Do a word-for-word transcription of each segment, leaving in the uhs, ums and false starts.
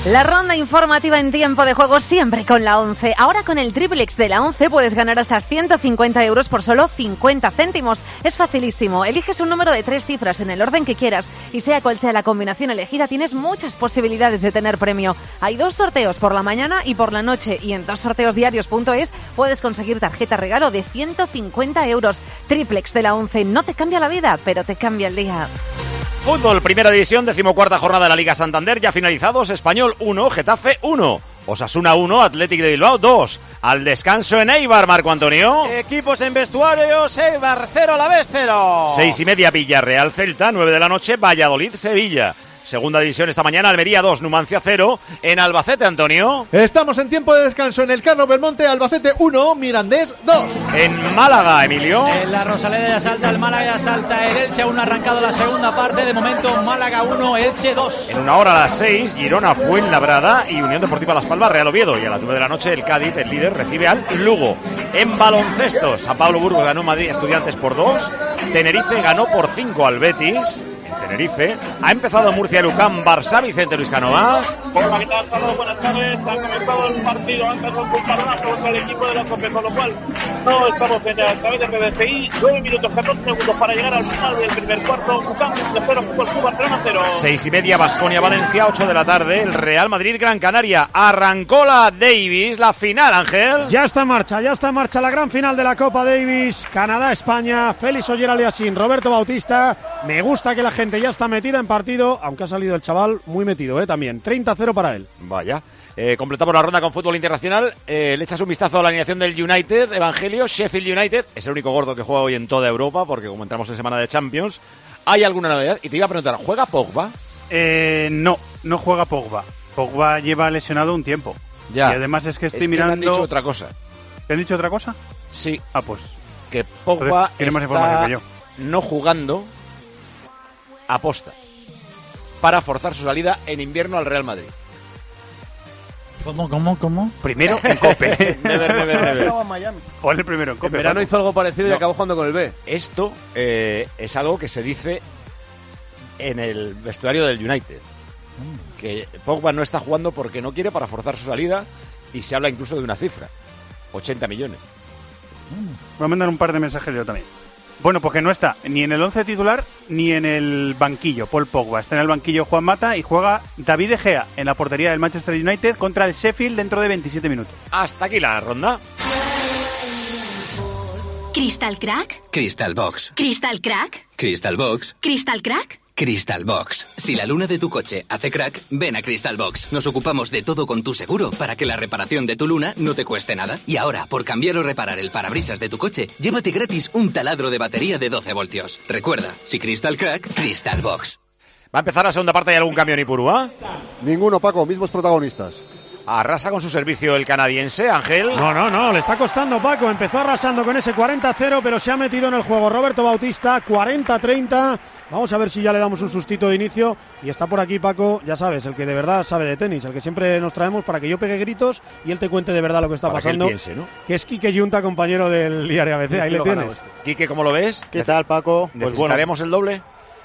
La ronda informativa en tiempo de juego siempre con la ONCE. Ahora con el triplex de la ONCE puedes ganar hasta ciento cincuenta euros por solo cincuenta céntimos. Es facilísimo. Eliges un número de tres cifras en el orden que quieras y sea cual sea la combinación elegida, tienes muchas posibilidades de tener premio. Hay dos sorteos por la mañana y por la noche y en dos sorteos diarios punto es puedes conseguir tarjeta regalo de ciento cincuenta euros. Triplex de la ONCE no te cambia la vida, pero te cambia el día. Fútbol, primera división, decimocuarta jornada de la Liga Santander, ya finalizados. Español uno, Getafe uno, Osasuna uno, Athletic de Bilbao dos. Al descanso en Eibar, Marco Antonio. Equipos en vestuarios, Eibar cero, Alavés cero. Seis y media, Villarreal Celta, nueve de la noche, Valladolid Sevilla. Segunda división esta mañana, Almería dos, Numancia cero. En Albacete, Antonio. Estamos en tiempo de descanso en el Carlos Belmonte, Albacete uno, Mirandés dos. En Málaga, Emilio. En la Rosaleda ya salta el Málaga, ya salta el Elche, aún no ha arrancado la segunda parte. De momento, Málaga uno, Elche dos. En una hora a las seis, Girona Fuenlabrada y Unión Deportiva Las Palmas, Real Oviedo. Y a las nueve de la noche, el Cádiz, el líder, recibe al Lugo. En baloncesto, San Pablo Burgos ganó Madrid Estudiantes por dos. Tenerife ganó por cinco al Betis. Tenerife. Ha empezado Murcia el U C A M Barça, Vicente Luis Cánovas. Por la mitad, saludos, buenas tardes. Ha comenzado el partido antes con un balonazo contra el equipo de la COPE, con lo cual no estamos en a través de R D C I. nueve minutos, catorce segundos para llegar al final del primer cuarto. U C A M cero, Fútbol Club Barcelona cero. Seis y media, Baskonia Valencia, ocho de la tarde. El Real Madrid Gran Canaria. Arrancó la Davis, la final, Ángel. Ya está en marcha, ya está en marcha la gran final de la Copa Davis. Canadá-España, Félix Oyer-Aliassime, Roberto Bautista. Me gusta que la gente ya está metida en partido, aunque ha salido el chaval muy metido, ¿eh? También. treinta a cero para él. Vaya. Eh, completamos la ronda con fútbol internacional. Eh, le echas un vistazo a la alineación del United, Evangelio. Sheffield United es el único gordo que juega hoy en toda Europa, porque como entramos en semana de Champions, ¿hay alguna novedad? Y te iba a preguntar, ¿juega Pogba? Eh, no, no juega Pogba. Pogba lleva lesionado un tiempo. Ya. Y además es que estoy es que mirando... me han dicho otra cosa. ¿Te han dicho otra cosa? Sí. Ah, pues... Que Pogba tiene más está información que yo. no jugando aposta para forzar su salida en invierno al Real Madrid. ¿Cómo, cómo, cómo? Primero en COPE. never, never, never. O el primero en COPE. En verano hizo algo parecido No. y acabó jugando con el B. Esto eh, es algo que se dice en el vestuario del United. Que Pogba no está jugando porque no quiere, para forzar su salida, y se habla incluso de una cifra. ochenta millones. Voy a mandar un par de mensajes yo también. Bueno, pues que no está ni en el once titular ni en el banquillo Paul Pogba. Está en el banquillo Juan Mata y juega David De Gea en la portería del Manchester United contra el Sheffield dentro de veintisiete minutos. Hasta aquí la ronda. ¿Crystal Crack? Crystal Box. ¿Crystal Crack? Crystal Box. ¿Crystal Crack? Crystal Box. Si la luna de tu coche hace crack, ven a Crystal Box. Nos ocupamos de todo con tu seguro para que la reparación de tu luna no te cueste nada. Y ahora, por cambiar o reparar el parabrisas de tu coche, llévate gratis un taladro de batería de doce voltios. Recuerda, si Crystal Crack, Crystal Box. ¿Va a empezar la segunda parte? ¿Hay algún cambio en Ipurúa? Ninguno, Paco, mismos protagonistas. Arrasa con su servicio el canadiense, Ángel. No, no, no, le está costando, Paco. Empezó arrasando con ese cuarenta a cero, pero se ha metido en el juego Roberto Bautista, cuarenta a treinta. Vamos a ver si ya le damos un sustito de inicio. Y está por aquí, Paco, ya sabes, el que de verdad sabe de tenis, el que siempre nos traemos para que yo pegue gritos y él te cuente de verdad lo que está para pasando. Que, él piense, ¿no? Que es Quique Yunta, compañero del diario A B C. Ahí le tienes. Quique, ¿cómo lo ves? ¿Qué tal, Paco? ¿Necesitaremos pues bueno, el doble?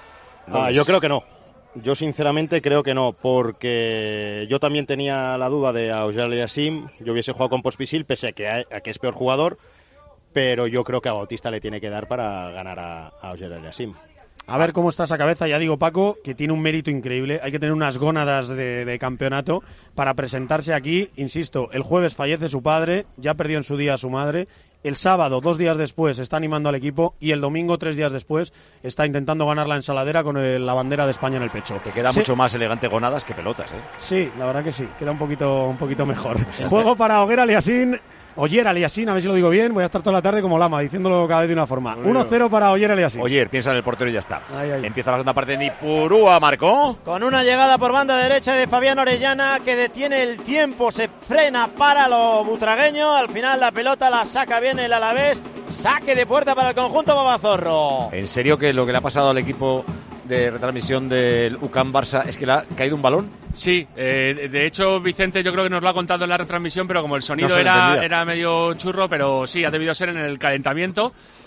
Ah, yo creo que no. Yo sinceramente creo que no, porque yo también tenía la duda de Auger-Aliassime. Yo hubiese jugado con Pospisil, pese a que, a que es peor jugador, pero yo creo que a Bautista le tiene que dar para ganar a, a Auger-Aliassime. A ver cómo está esa cabeza. Ya digo, Paco, que tiene un mérito increíble. Hay que tener unas gónadas de, de campeonato para presentarse aquí. Insisto, el jueves fallece su padre, ya perdió en su día a su madre. El sábado, dos días después, está animando al equipo y el domingo, tres días después, está intentando ganar la ensaladera con el, la bandera de España en el pecho. Te queda sí. mucho más elegante gonadas que pelotas, ¿eh? Sí, la verdad que sí, queda un poquito, un poquito mejor. Juego para Auger-Aliassime. Oyer-Aliassime, a ver si lo digo bien, voy a estar toda la tarde como lama, diciéndolo cada vez de una forma. uno cero para Oyer-Aliassime. Oyer, piensa en el portero y ya está. Ahí, ahí. Empieza la segunda parte de Ipurúa, Marcó. Con una llegada por banda derecha de Fabián Orellana que detiene el tiempo, se frena para lo butragueño. Al final la pelota la saca bien el Alavés. Saque de puerta para el conjunto Babazorro. ¿En serio que lo que le ha pasado al equipo de retransmisión del U C A M Barça es que le ha caído un balón? Sí, eh, de hecho Vicente yo creo que nos lo ha contado en la retransmisión, pero como el sonido no era, era medio churro, pero sí, ha debido ser en el calentamiento.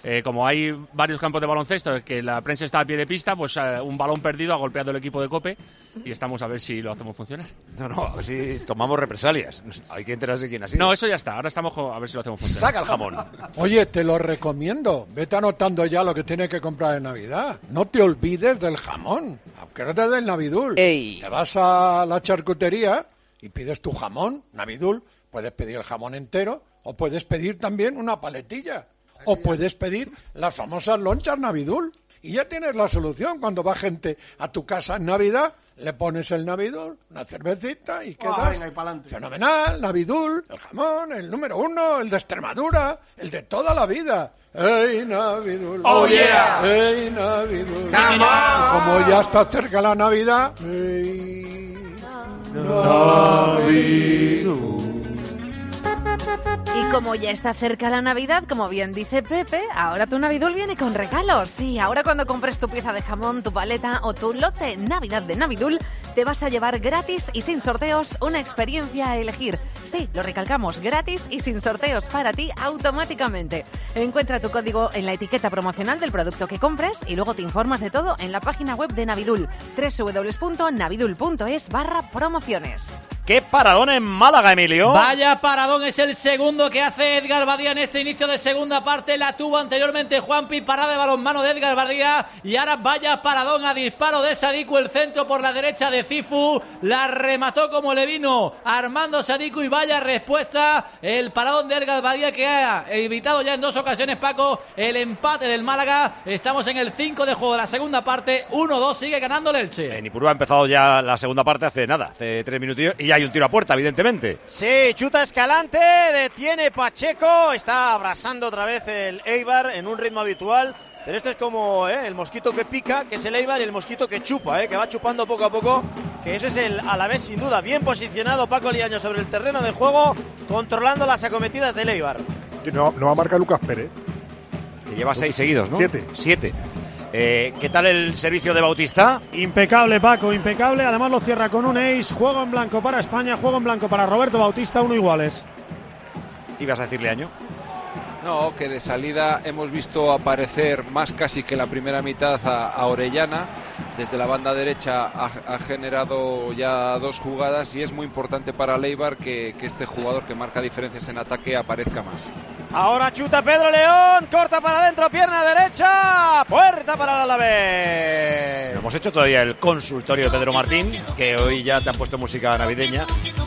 eh, como hay varios campos de baloncesto que la prensa está a pie de pista, pues eh, un balón perdido ha golpeado el equipo de COPE y estamos a ver si lo hacemos funcionar. No, no, a ver si tomamos represalias. Hay que enterarse de quién ha sido. No, eso ya está. Ahora estamos a ver si lo hacemos funcionar. Saca el jamón. Oye, te lo recomiendo. Vete anotando ya lo que tienes que comprar en Navidad. No te olvides del jamón. Acuérdate del Navidul. Ey. Te vas a la charcutería y pides tu jamón, Navidul. Puedes pedir el jamón entero o puedes pedir también una paletilla. O puedes pedir las famosas lonchas Navidul. Y ya tienes la solución. Cuando va gente a tu casa en Navidad, le pones el Navidul, una cervecita y quedas. Ah, venga, y pa'lante. Fenomenal, Navidul, el jamón, el número uno, el de Extremadura, el de toda la vida. ¡Ey, Navidul! ¡Oh, yeah! ¡Ey, Navidul! ¡Come on! Y como ya está cerca la Navidad, ¡ey, Navidul! Y como ya está cerca la Navidad, como bien dice Pepe, ahora tu Navidul viene con regalos. Sí, ahora cuando compres tu pieza de jamón, tu paleta o tu lote Navidad de Navidul, te vas a llevar gratis y sin sorteos una experiencia a elegir. Sí, lo recalcamos, gratis y sin sorteos para ti automáticamente. Encuentra tu código en la etiqueta promocional del producto que compres y luego te informas de todo en la página web de Navidul, doble u doble u doble u punto navidul punto es barra promociones. ¡Qué paradón en Málaga, Emilio! Vaya paradón, es el segundo que hace Edgar Badía en este inicio de segunda parte. La tuvo anteriormente Juanpi, parada de balonmano de Edgar Badía. Y ahora vaya paradón a disparo de Sadiku, el centro por la derecha de Cifu. La remató como le vino Armando Sadiku y vaya respuesta. El paradón de Edgar Badía que ha evitado ya en dos ocasiones, Paco, el empate del Málaga. Estamos en el cinco de juego de la segunda parte. uno dos, sigue ganando el Elche. En Ipurúa ha empezado ya la segunda parte hace nada, hace tres minutillos. Y hay un tiro a puerta, evidentemente. Sí, chuta Escalante, detiene Pacheco, está abrasando otra vez el Eibar en un ritmo habitual, pero esto es como ¿eh? el mosquito que pica, que es el Eibar, y el mosquito que chupa, ¿eh? que va chupando poco a poco, que eso es el Alavés sin duda. Bien posicionado Paco Liaño sobre el terreno de juego, controlando las acometidas del Eibar. No, no va a marcar Lucas Pérez. Que lleva seis seguidos, ¿no? Siete. Siete. Eh, ¿Qué tal el servicio de Bautista? Impecable, Paco, impecable. Además lo cierra con un ace. Juego en blanco para España, juego en blanco para Roberto Bautista, uno iguales. ¿Ibas a decirle, Año? No, que de salida hemos visto aparecer más casi que la primera mitad a, a Orellana. Desde la banda derecha ha, ha generado ya dos jugadas y es muy importante para Leibar que, que este jugador que marca diferencias en ataque aparezca más. Ahora chuta Pedro León, corta para adentro, pierna derecha, puerta para el Alavés. No hemos hecho todavía el consultorio de Pedro Martín, que hoy ya te han puesto música navideña.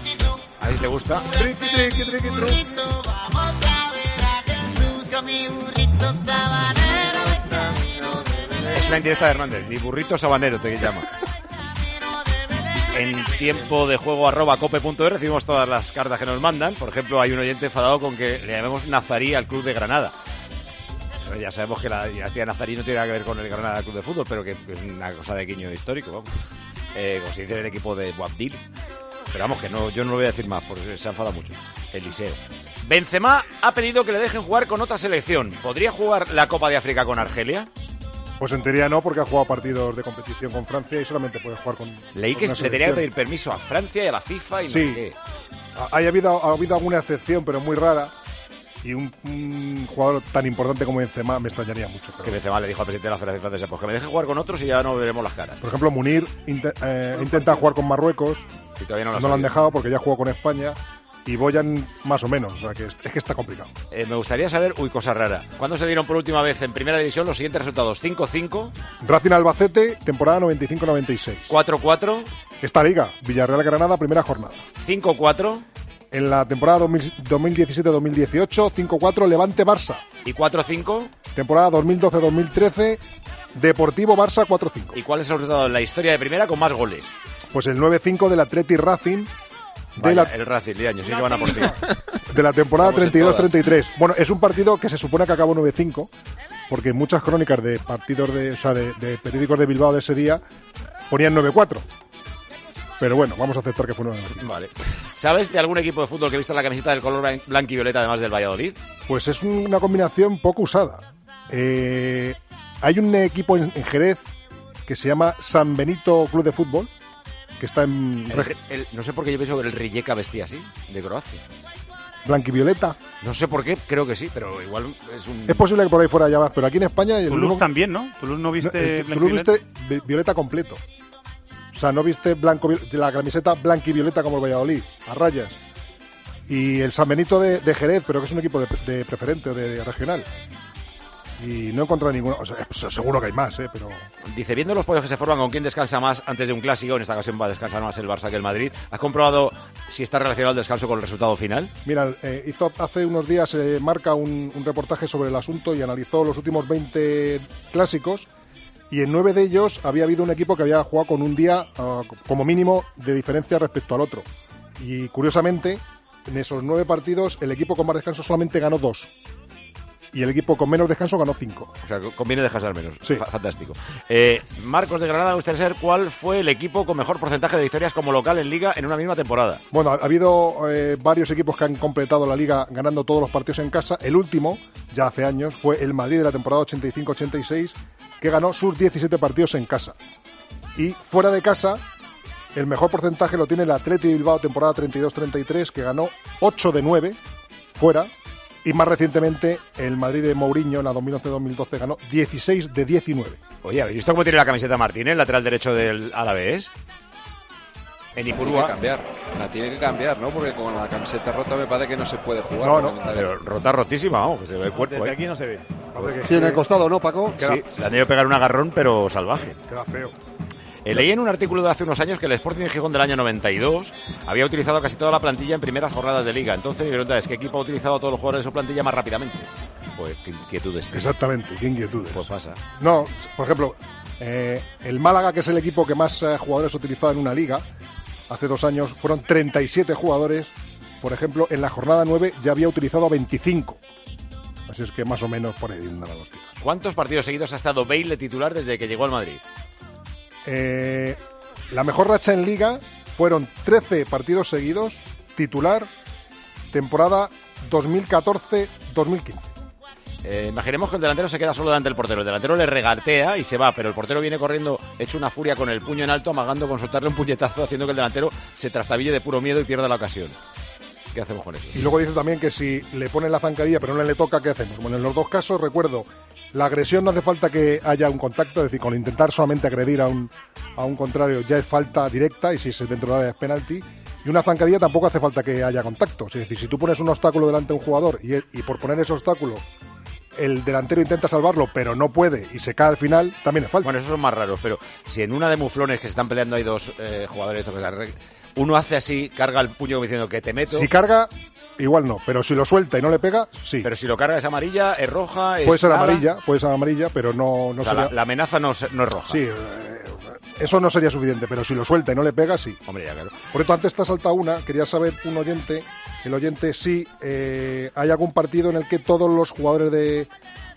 ¿A ti te gusta? Triqui, triqui, triqui, triqui. Vamos a ver a Jesús con mi burrito sabanero de camino de Belén. Es una indirecta de Hernández, mi burrito sabanero te llama. En tiempo de juego arroba cope punto es recibimos todas las cartas que nos mandan. Por ejemplo, hay un oyente enfadado con que le llamemos Nazarí al Club de Granada. Pero ya sabemos que la dinastía Nazarí no tiene nada que ver con el Granada Club de Fútbol, pero que es una cosa de guiño histórico, vamos. Eh, como se dice en el equipo de Boabdil. Pero vamos, que no, yo no lo voy a decir más, porque se ha enfadado mucho. Eliseo. Benzema ha pedido que le dejen jugar con otra selección. ¿Podría jugar la Copa de África con Argelia? Pues en teoría no, porque ha jugado partidos de competición con Francia y solamente puede jugar con. Leí con que una le tenía que selección. pedir permiso a Francia y a la FIFA y no Sí. sé qué. Ha, ha habido, ha habido alguna excepción, pero muy rara. Y un, un jugador tan importante como Benzema me extrañaría mucho. Pero... Que Benzema le dijo al presidente de la Federación Francesa, pues que me deje jugar con otros y ya no veremos las caras. Por ejemplo, Munir inte, eh, intenta jugar con Marruecos. Y todavía no lo, no lo han dejado porque ya jugó con España. Y Boyan más o menos, o sea que es, es que está complicado. Eh, me gustaría saber, uy, cosa rara. ¿Cuándo se dieron por última vez en Primera División los siguientes resultados? cinco cinco. Racing Albacete, temporada noventa y cinco noventa y seis. cuatro cuatro. Esta liga, Villarreal Granada, primera jornada. cinco cuatro. En la temporada dos mil diecisiete dos mil dieciocho, cinco cuatro, Levante Barça. ¿Y cuatro cinco? Temporada dos mil doce dos mil trece, Deportivo Barça cuatro cinco. ¿Y cuál es el resultado en la historia de Primera con más goles? Pues el nueve cinco del Atleti Racing. De Vaya, la, el Racing de años, sí que van a por ti. de la temporada Estamos en treinta y dos todas. treinta y tres. Bueno, es un partido que se supone que acabó nueve cinco, porque en muchas crónicas de partidos de, o sea, de, de periódicos de Bilbao de ese día ponían nueve cuatro. Pero bueno, vamos a aceptar que fue nueve cinco. Vale. ¿Sabes de algún equipo de fútbol que viste la camiseta del color blan- blanco y violeta además del Valladolid? Pues es una combinación poco usada. Eh, hay un equipo en, en Jerez que se llama San Benito Club de Fútbol, que está en... El- el- no sé por qué yo pienso que el Rijeka vestía así, de Croacia. blanquivioleta. No sé por qué, creo que sí, pero igual es un... Es posible que por ahí fuera haya más, pero aquí en España... el Toulouse único- también, ¿no? Toulouse no viste No, eh, blanco y Toulouse violeta. viste vi- violeta completo. O sea, no viste blanco vi- la camiseta blanquivioleta como el Valladolid, a rayas. Y el San Benito de, de Jerez, pero que es un equipo de, de preferente o de, de regional. Y no he encontrado ninguno. O sea, pues, seguro que hay más, ¿eh? Pero... Dice, viendo los pollos que se forman con quién descansa más antes de un clásico, en esta ocasión va a descansar más el Barça que el Madrid, ¿has comprobado si está relacionado el descanso con el resultado final? Mira, eh, hizo hace unos días eh, Marca un, un reportaje sobre el asunto y analizó los últimos veinte clásicos y en nueve de ellos había habido un equipo que había jugado con un día uh, como mínimo de diferencia respecto al otro. Y curiosamente, en esos nueve partidos, el equipo con más descanso solamente ganó dos. Y el equipo con menos descanso ganó cinco. O sea, conviene descansar menos. Sí. Fa- Fantástico. Eh, Marcos de Granada, me gustaría saber cuál fue el equipo con mejor porcentaje de victorias como local en Liga en una misma temporada. Bueno, ha habido eh, varios equipos que han completado la liga ganando todos los partidos en casa. El último, ya hace años, fue el Madrid de la temporada ochenta y cinco ochenta y seis, que ganó sus diecisiete partidos en casa. Y fuera de casa, el mejor porcentaje lo tiene el Athletic de Bilbao temporada treinta y dos treinta y tres, que ganó ocho de nueve fuera. Y más recientemente, el Madrid de Mourinho en la dos mil once dos mil doce ganó dieciséis de diecinueve. Oye, ¿habéis visto cómo tiene la camiseta Martínez, lateral derecho del Alavés? En La tiene que Ipurúa. cambiar, la tiene que cambiar, ¿no? Porque con la camiseta rota me parece que no se puede jugar. No, no, fundamentalmente. pero rota rotísima, vamos, que se ve el cuerpo. Desde ¿eh? aquí no se ve. Pues- Sí, en el costado, ¿no, Paco? Sí, le han ido a pegar un agarrón, pero salvaje. Queda feo. Eh, leí en un artículo de hace unos años que el Sporting de Gijón del año noventa y dos había utilizado casi toda la plantilla en primeras jornadas de Liga. Entonces mi pregunta es, ¿qué equipo ha utilizado a todos los jugadores de su plantilla más rápidamente? Pues qué inquietudes. Exactamente, qué inquietudes. Pues pasa. No, por ejemplo, eh, el Málaga, que es el equipo que más eh, jugadores ha utilizado en una liga, hace dos años fueron treinta y siete jugadores. Por ejemplo, en la jornada nueve ya había utilizado a veinticinco. Así es que más o menos por ahí andan los tiros. ¿Cuántos partidos seguidos ha estado Bale titular desde que llegó al Madrid? Eh, la mejor racha en liga fueron trece partidos seguidos, titular, temporada dos mil catorce dos mil quince. Eh, imaginemos que el delantero se queda solo delante del portero. El delantero le regatea y se va, pero el portero viene corriendo hecho una furia con el puño en alto, amagando con soltarle un puñetazo, haciendo que el delantero se trastabille de puro miedo y pierda la ocasión. ¿Qué hacemos con eso? Y luego dice también que si le ponen la zancadilla pero no le toca, ¿qué hacemos? Bueno, en los dos casos, recuerdo, la agresión no hace falta que haya un contacto, es decir, con intentar solamente agredir a un, a un contrario ya es falta directa y si es dentro del área es penalti. Y una zancadilla tampoco hace falta que haya contacto. Es decir, si tú pones un obstáculo delante de un jugador y, y por poner ese obstáculo el delantero intenta salvarlo pero no puede y se cae al final, también es falta. Bueno, esos son más raros, pero si en una de muflones que se están peleando hay dos eh, jugadores, esto que se arreg- uno hace así, carga el puño como diciendo que te meto. Si carga, igual no, pero si lo suelta y no le pega, sí. Pero si lo carga es amarilla, es roja, es Puede ser nada. amarilla, puede ser amarilla, pero no, no O sea, sería... la, la amenaza no, se- no es roja. Sí, eh, eso no sería suficiente, pero si lo suelta y no le pega, sí. Hombre, ya claro. Por esto, antes te ha saltado una, quería saber un oyente, el oyente si eh, hay algún partido en el que todos los jugadores de,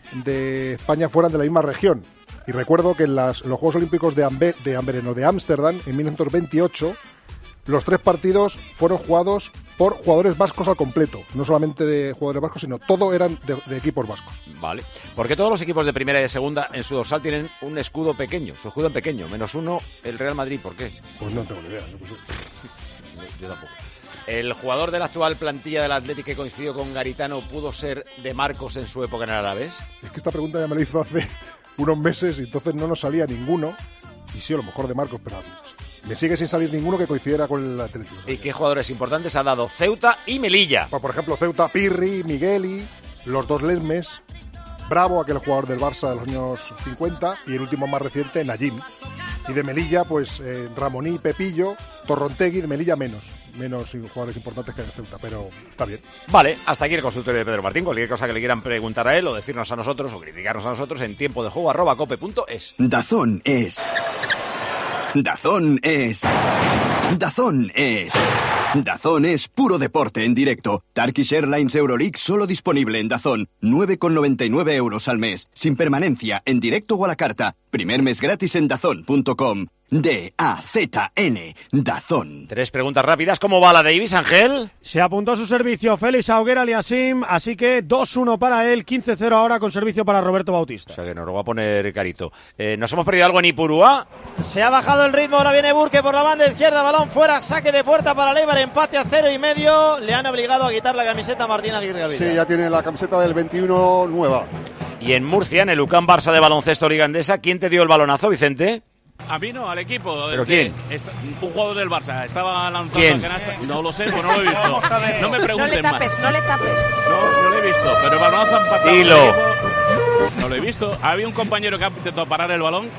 de España fueran de la misma región. Y recuerdo que en las, los Juegos Olímpicos de Amber, de Amber, no, de Ámsterdam, en mil novecientos veintiocho, los tres partidos fueron jugados por jugadores vascos al completo. No solamente de jugadores vascos, sino todo eran de, de equipos vascos. Vale. Porque todos los equipos de primera y de segunda en su dorsal tienen un escudo pequeño, su escudo en pequeño, menos uno el Real Madrid. ¿Por qué? Pues no tengo ni idea. No sé. Yo tampoco. El jugador de la actual plantilla del Athletic que coincidió con Garitano pudo ser de Marcos en su época en el Alavés. Es que esta pregunta ya me la hizo hace unos meses y entonces no nos salía ninguno. Y sí, a lo mejor de Marcos, pero me sigue sin salir ninguno que coincidiera con el Atlético. ¿Y qué jugadores importantes ha dado Ceuta y Melilla? Por ejemplo, Ceuta, Pirri, Migueli, los dos Lesmes, Bravo, aquel jugador del Barça de los años cincuenta, y el último más reciente, Najim. Y de Melilla, pues eh, Ramoní, Pepillo, Torrontegui, de Melilla menos. Menos jugadores importantes que de Ceuta, pero está bien. Vale, hasta aquí el consultorio de Pedro Martín. Cualquier cosa que le quieran preguntar a él o decirnos a nosotros o criticarnos a nosotros en tiempo de juego arroba cope punto es. Dazón es. Dazón es. Dazón es. Dazón es puro deporte en directo. Turkish Airlines Euroleague solo disponible en Dazón. nueve con noventa y nueve euros al mes. Sin permanencia, en directo o a la carta. Primer mes gratis en dazón punto com. D A Z N, Dazón. Tres preguntas rápidas. ¿Cómo va la Davis, Ángel? Se apuntó a su servicio Félix Auguer Aliasim, así que dos uno para él, quince cero ahora con servicio para Roberto Bautista. O sea que nos lo va a poner carito. Eh, ¿Nos hemos perdido algo en Ipurúa? Se ha bajado el ritmo, ahora viene Burke por la banda izquierda, balón fuera, saque de puerta para Leibar, empate a cero y medio. Le han obligado a quitar la camiseta a Martín Aguirre Gavira. Sí, ya tiene la camiseta del veintiuno nueva. Y en Murcia, en el UCAM Barça de baloncesto Liga Endesa, ¿quién te dio el balonazo, Vicente? A mí no, al equipo. ¿Pero de, quién? Esta, un jugador del Barça. Estaba lanzando ¿Quién? a canasta. No lo sé, pues no lo he visto. No me No pregunten le tapes, más. no le tapes. No, no lo he visto, pero el balón ha empatado. Dilo. No lo he visto. Había un compañero que ha intentado parar el balón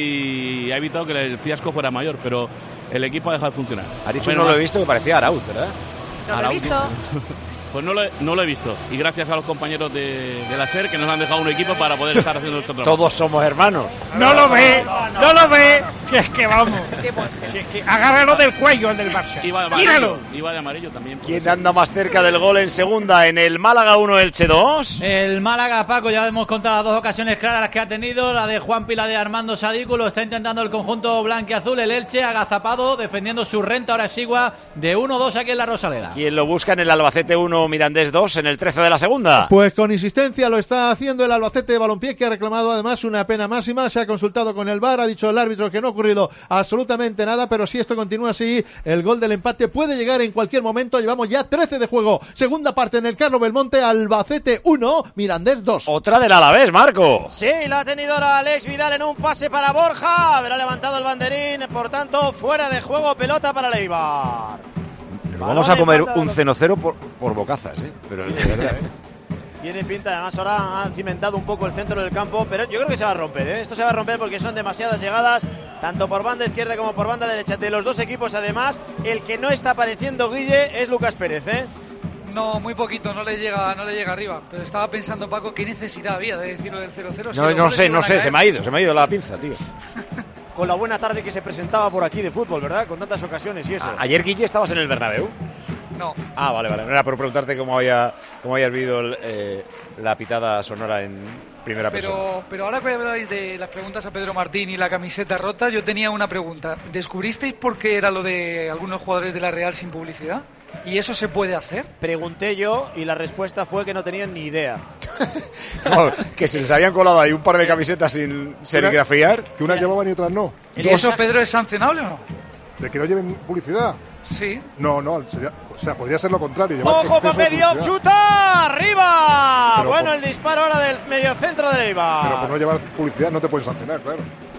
y ha evitado que el fiasco fuera mayor, pero el equipo ha dejado de funcionar. Ha dicho Menos no lo mal. he visto, que parecía Arauz, ¿verdad? No lo he Arauz, visto. Pues no lo, he, no lo he visto. Y gracias a los compañeros de, de la SER que nos han dejado un equipo para poder estar haciendo esto trabajo. Todos somos hermanos. No lo ve, no lo ve. Si es que vamos. Si es que agárralo del cuello el del Barça. Iba de amarillo, Míralo. iba de amarillo también. por ¿Quién eso. anda más cerca del gol en segunda? En el Málaga uno, Elche dos. El Málaga, Paco, ya hemos contado las dos ocasiones claras las que ha tenido, la de Juanpi y la de Armando Sadiku. Lo está intentando el conjunto blanquiazul, el Elche, agazapado, defendiendo su renta ahora Sigua de uno dos aquí en la Rosaleda. ¿Quién lo busca? En el Albacete uno, Mirandés dos, en el trece de la segunda. Pues con insistencia lo está haciendo el Albacete de Balompié, que ha reclamado además una pena máxima. Se ha consultado con el V A R, ha dicho el árbitro que no ha ocurrido absolutamente nada, pero si esto continúa así, el gol del empate puede llegar en cualquier momento. Llevamos ya trece de juego. Segunda parte en el Carlos Belmonte, Albacete uno, Mirandés dos. Otra del Alavés, Marco. Sí, la ha tenido ahora Alex Vidal en un pase para Borja. Habrá levantado el banderín, por tanto, fuera de juego, pelota para Leibar. Nos vamos a comer un cero cero por, por bocazas, ¿eh? Pero de verdad, ¿eh? Tiene pinta, además ahora han cimentado un poco el centro del campo, pero yo creo que se va a romper, ¿eh? Esto se va a romper porque son demasiadas llegadas, tanto por banda izquierda como por banda derecha de los dos equipos. Además, el que no está apareciendo, Guille, es Lucas Pérez, ¿eh? No, muy poquito, no le llega no le llega arriba. Pero estaba pensando, Paco, qué necesidad había de decirlo del cero cero. No, no sé, no sé, se me ha ido, se me ha ido la pinza, tío. Con la buena tarde que se presentaba por aquí de fútbol, ¿verdad? Con tantas ocasiones y eso. A- ayer, Guille, estabas en el Bernabéu. No. Ah, vale, vale. No era por preguntarte cómo, había, cómo habías vivido el, eh, la pitada sonora en primera persona. Pero, pero ahora que habláis de las preguntas a Pedro Martín y la camiseta rota, yo tenía una pregunta. ¿Descubristeis por qué era lo de algunos jugadores de la Real sin publicidad? ¿Y eso se puede hacer? Pregunté yo y la respuesta fue que no tenían ni idea. No, que se les habían colado ahí un par de camisetas sin serigrafiar. Que unas llevaban y otras no. ¿Y eso, Pedro, es sancionable o no? ¿De que no lleven publicidad? Sí. No, no, sería, o sea, podría ser lo contrario. llevar ¡Ojo, exceso de Pape Diop, publicidad. chuta! ¡Arriba! Pero Bueno, por- el disparo ahora del mediocentro de Leibar. Pero por no llevar publicidad no te pueden sancionar, claro.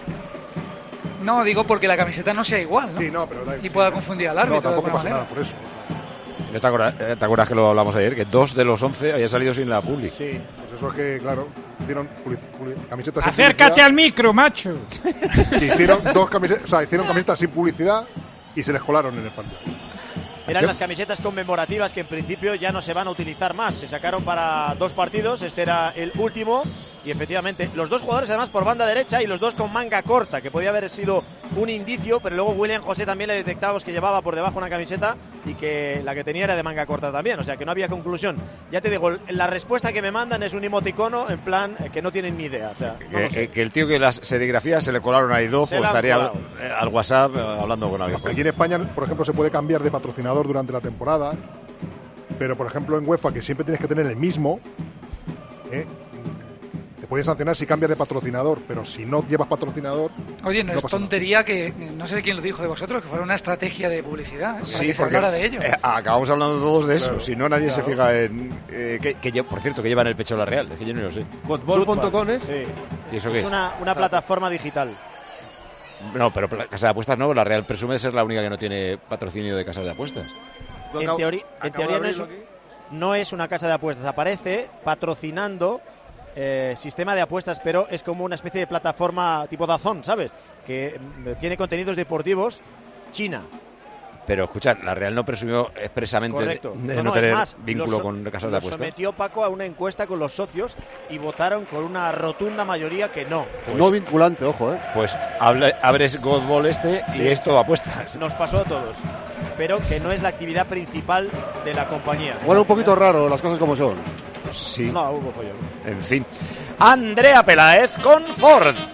No, digo porque la camiseta no sea igual, ¿no? Sí, no, pero da- Y pueda confundir al árbitro No, tampoco de pasa alguna nada manera. por eso. ¿No te acuerdas, eh, te acuerdas que lo hablamos ayer? Que dos de los once habían salido sin la publi. Sí. Pues eso es que, claro, hicieron publici- publi- camisetas sin Acércate al micro, macho. publicidad. Que hicieron dos camisetas, o sea, hicieron camisetas sin publicidad y se les colaron en el partido. Eran ¿Qué? las camisetas conmemorativas que en principio ya no se van a utilizar más. Se sacaron para dos partidos, este era el último. Y efectivamente, los dos jugadores además por banda derecha y los dos con manga corta, que podía haber sido un indicio, pero luego William José también le detectábamos que llevaba por debajo una camiseta y que la que tenía era de manga corta también, o sea que no había conclusión. Ya te digo, la respuesta que me mandan es un emoticono en plan eh, que no tienen ni idea. O sea, no Que, lo sé. que- que el tío que las serigrafías se le colaron ahí dos, Se pues la han estaría colado. eh, al WhatsApp eh, hablando con alguien. Aquí en España, por ejemplo, se puede cambiar de patrocinador durante la temporada, pero por ejemplo en UEFA, que siempre tienes que tener el mismo, ¿eh? te pueden sancionar si cambias de patrocinador, pero si no llevas patrocinador... Oye, no, es pasa nada. tontería que, no sé quién lo dijo de vosotros, que fuera una estrategia de publicidad, ¿eh? para Sí, que se porque hablara de ello. eh, acabamos hablando todos de eso. Claro, si no, nadie se claro. fija en. Eh, que, que lle- por cierto, que llevan el pecho la Real. Es que yo no lo sé. Fútbol punto com es. Sí. ¿Y eso qué Es es? una, una plataforma digital. No, pero pla- casa de apuestas no. La Real presume de ser la única que no tiene patrocinio de casas de apuestas. En, teoría, en teoría no, es, no es una casa de apuestas, aparece patrocinando eh, sistema de apuestas, pero es como una especie de plataforma tipo Dazón, ¿sabes? Que mm, tiene contenidos deportivos China. Pero escucha, la Real no presumió expresamente de, Correcto. de No, no, no, es tener más, vínculo lo so- con casas de lo apuestas. sometió Paco a una encuesta con los socios y votaron con una rotunda mayoría que no. No vinculante, ojo, ¿eh? Pues hable- abres Godball este y Sí. es todo apuestas. Nos pasó a todos, pero que no es la actividad principal de la compañía. Bueno, un poquito raro las cosas como son. Sí. No, hubo follón. En fin. Andrea Peláez con Ford.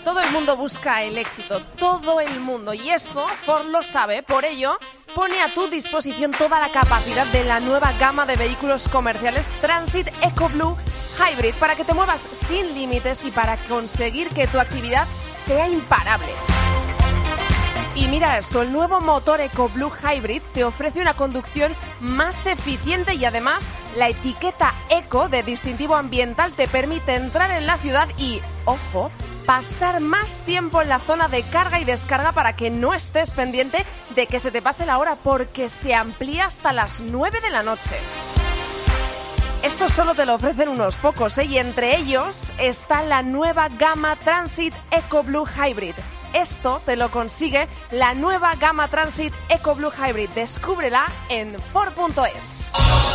Todo el mundo busca el éxito, todo el mundo, y esto Ford lo sabe, por ello pone a tu disposición toda la capacidad de la nueva gama de vehículos comerciales Transit EcoBlue Hybrid para que te muevas sin límites y para conseguir que tu actividad sea imparable. Y mira esto, el nuevo motor EcoBlue Hybrid te ofrece una conducción más eficiente y además la etiqueta Eco de distintivo ambiental te permite entrar en la ciudad y, ojo, pasar más tiempo en la zona de carga y descarga para que no estés pendiente de que se te pase la hora porque se amplía hasta las nueve de la noche. Esto solo te lo ofrecen unos pocos, ¿eh? Y entre ellos está la nueva gama Transit EcoBlue Hybrid. Esto te lo consigue la nueva gama Transit EcoBlue Hybrid. Descúbrela en Ford punto es.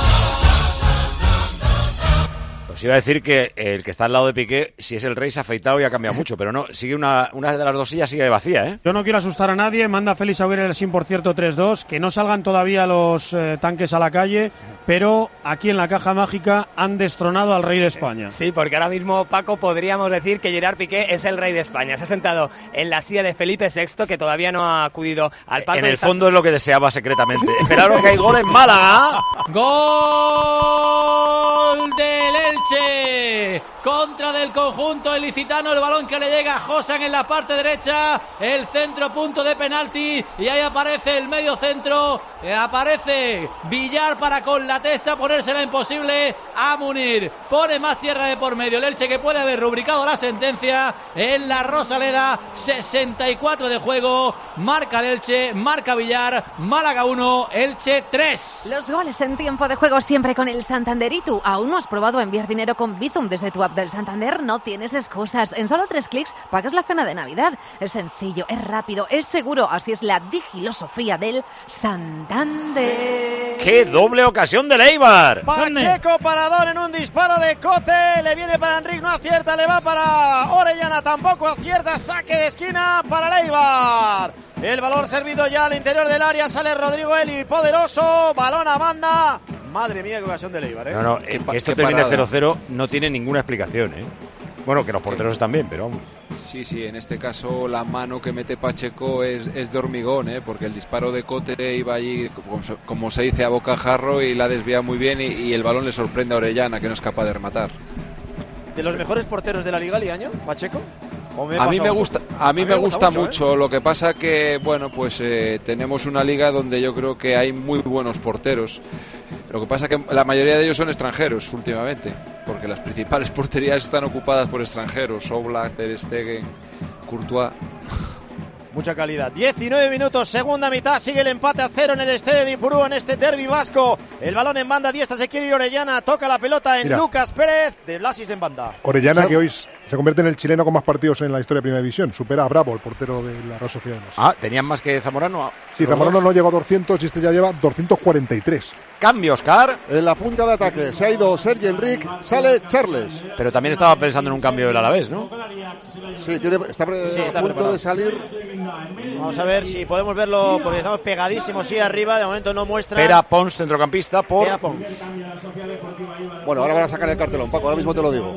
Os iba a decir que el que está al lado de Piqué, si es el rey, se ha afeitado y ha cambiado mucho, pero no, sigue una, una de las dos sillas sigue vacía, ¿eh? Yo no quiero asustar a nadie, manda Félix Auguer el Sim, por cierto, tres dos, que no salgan todavía los eh, tanques a la calle, pero aquí en la caja mágica han destronado al rey de España. Sí, porque ahora mismo, Paco, podríamos decir que Gerard Piqué es el rey de España. Se ha sentado en la silla de Felipe sexto, que todavía no ha acudido al palco. En el fondo es lo que deseaba secretamente. Esperaros que hay gol en Málaga. ¡Gol del Elche! Contra del conjunto ilicitano, el balón que le llega a Josan en la parte derecha, el centro punto de penalti, y ahí aparece el medio centro, eh, aparece Villar para con la testa ponérsela imposible a Munir, pone más tierra de por medio el Elche, que puede haber rubricado la sentencia en la Rosaleda. Sesenta y cuatro de juego, marca el Elche, marca Villar, Málaga uno, Elche tres. Los goles en tiempo de juego siempre con el Santander. ¿Y tú aún no has probado enviar dinero con Bizum desde tu app del Santander? No tienes excusas. En solo tres clics pagas la cena de Navidad. Es sencillo, es rápido, es seguro. Así es la digilosofía del Santander. ¡Qué doble ocasión de Eibar! Pacheco parador en un disparo de Cote. Le viene para Enric, no acierta. Le va para Orellana, tampoco acierta. Saque de esquina para el Eibar. El balón servido ya al interior del área. Sale Rodrigo Eli, poderoso. Balón a banda. Madre mía, qué ocasión de Eibar, ¿eh? No, no, Qué, que esto qué termine parada. cero cero no tiene ninguna explicación, ¿eh? Bueno, que los porteros están bien, pero vamos. Sí, sí, en este caso la mano que mete Pacheco es, es de hormigón, ¿eh? Porque el disparo de Cote iba allí, como, como se dice, a bocajarro, y la desvía muy bien, y, y el balón le sorprende a Orellana, que no es capaz de rematar. ¿De los mejores porteros de la Liga, Liaño, Pacheco? A mí me gusta, a mí me gusta mucho, mucho. ¿eh? Lo que pasa que, bueno, pues eh, tenemos una liga donde yo creo que hay muy buenos porteros. Lo que pasa que la mayoría de ellos son extranjeros últimamente, porque las principales porterías están ocupadas por extranjeros. Oblak, Ter Stegen, Courtois. Mucha calidad. diecinueve minutos, segunda mitad, sigue el empate a cero en el estadio de Ipurú, en este derbi vasco. El balón en banda diestra, se quiere ir Orellana, toca la pelota en Mira. Lucas Pérez, de Blasis en banda. Orellana, que hoy se convierte en el chileno con más partidos en la historia de Primera División. Supera a Bravo, el portero de la Real Sociedad. Ah, ¿tenían más que Zamorano? Sí, Zamorano no llegó a doscientos y este ya lleva doscientos cuarenta y tres. Cambio, Oscar. En la punta de ataque se ha ido Sergi Enric, sale Charles. Pero también estaba pensando en un cambio del Alavés, ¿no? Sí, tiene, está, pre- Sí, está a punto preparado. de salir. Vamos a ver si podemos verlo, porque estamos pegadísimos, sí, arriba, de momento no muestra. Pera Pons, centrocampista, por... Pera Pons. Bueno, ahora van a sacar el cartelón, Paco, ahora mismo te lo digo.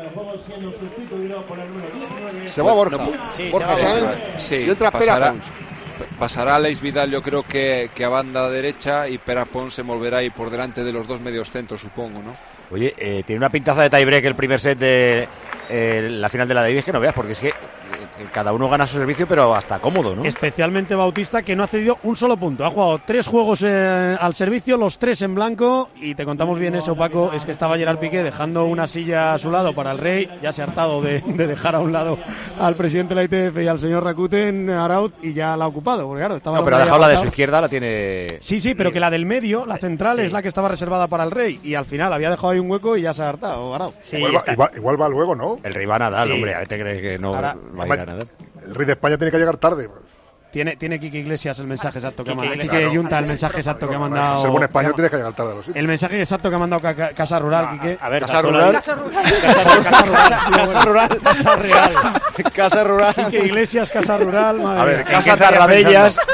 Se va Borja. Sí, Borja se va sale Borja. Sí, y entra Pera pasará, Pons. pasará Aleix Vidal, yo creo que, que a banda derecha, y Pera Pons se moverá ahí por delante de los dos medios centros, supongo, ¿no? Oye, eh, tiene una pintaza de tiebreak el primer set de eh, la final de la Davis, que no veas, porque es que eh, cada uno gana su servicio, pero hasta cómodo, ¿no? Especialmente Bautista, que no ha cedido un solo punto. Ha jugado tres juegos eh, al servicio, los tres en blanco, y te contamos bien eso, Paco, es que estaba Gerard Piqué dejando una silla a su lado para el rey, ya se ha hartado de, de dejar a un lado al presidente de la I T F y al señor Rakuten Arauz, y ya la ha ocupado, porque claro, estaba... No, pero ha dejado la de su izquierda, la tiene... Sí, sí, pero que la del medio, la central, Sí. es la que estaba reservada para el rey, y al final había dejado ahí un hueco y ya se ha hartado, Arauz. igual, va, igual, igual va luego, ¿no? El rey va a nadar, Sí. hombre, ¿a qué te crees que no Ahora, va a ir a nadar? El rey de España tiene que llegar tarde. Tiene, tiene Kike Iglesias el mensaje exacto que ha Kike mandado. Iglesias. Kike Yunta el mensaje exacto que ha mandado. Ser buen español que ha- tienes que llegar tarde a los sitios. El mensaje exacto que ha mandado Ca- Ca- Casa Rural, Quique. A ver, Casa Rural. Casa Rural. Casa Rural. Casa Real. Casa Rural. Quique Iglesias, Casa Rural. madre A ver, mía. Casa ¿En qué estaría Tarradellas. pensando?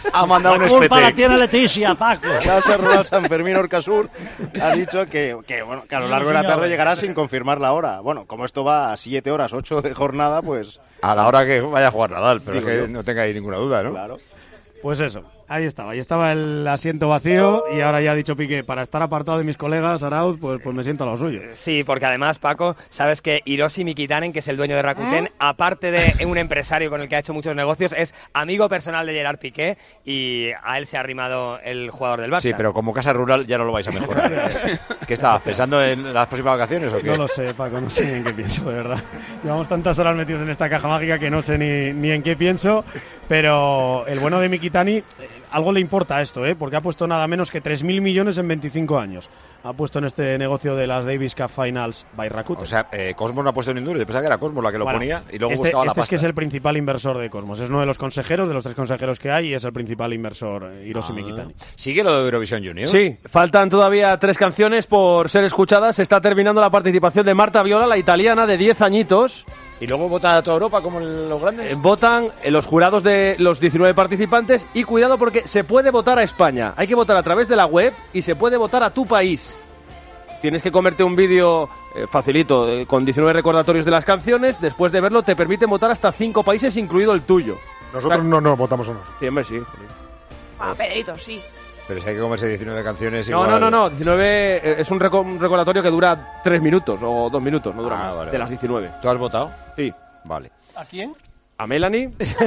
ha mandado un La culpa espete. la tiene Leticia, Paco. Casa Rural San Fermín Orcasur ha dicho que, que, bueno, que a lo largo de la tarde llegará sin confirmar la hora. Bueno, como esto va a siete horas, ocho de jornada, pues... A la hora que vaya a jugar Nadal, pero Digo es que yo. no tenga ahí ninguna duda, ¿no? Claro. Pues eso, ahí estaba, ahí estaba el asiento vacío y ahora ya ha dicho Piqué, para estar apartado de mis colegas, Arauz, pues, pues me siento a lo suyo. Sí, porque además, Paco, sabes que Hiroshi Mikitanen, que es el dueño de Rakuten, aparte de un empresario con el que ha hecho muchos negocios, es amigo personal de Gerard Piqué y a él se ha arrimado el jugador del Barça. Sí, pero como Casa Rural ya no lo vais a mejorar. ¿Qué estabas pensando en las próximas vacaciones o qué? No lo sé, Paco, no sé ni en qué pienso, de verdad. Llevamos tantas horas metidos en esta caja mágica que no sé ni, ni en qué pienso, pero el bueno de Mikitani, eh, algo le importa a esto, ¿eh? Porque ha puesto nada menos que tres mil millones en veinticinco años. Ha puesto en este negocio de las Davis Cup Finals by Rakuten. O sea, eh, Cosmos no ha puesto ni un duro. Yo pensaba que era Cosmos la que lo Bueno, ponía y luego este, buscaba la este es pasta. que es el principal inversor de Cosmos. Es uno de los consejeros, de los tres consejeros que hay, y es el principal inversor, eh, Hiroshi Ah. Mikitani. ¿Sigue lo de Eurovisión Junior? Sí, faltan todavía tres canciones por ser escuchadas. Se está terminando la participación de Marta Viola, la italiana de diez añitos. ¿Y luego vota a toda Europa como en los grandes? Eh, votan eh, los jurados de los diecinueve participantes y cuidado porque se puede votar a España. Hay que votar a través de la web y se puede votar a tu país. Tienes que comerte un vídeo eh, facilito eh, con diecinueve recordatorios de las canciones. Después de verlo te permiten votar hasta cinco países, incluido el tuyo. Nosotros O sea, no, no votamos a nosotros. Sí, hombre, sí. Ah, Pedrito, sí. Pero si hay que comerse diecinueve canciones No, igual... no, no, no. diecinueve eh, es un, reco- un recordatorio que dura tres minutos o dos minutos, no dura Ah, más, vale, de vale. las diecinueve. ¿Tú has votado? Sí. Vale. ¿A quién? A Melanie,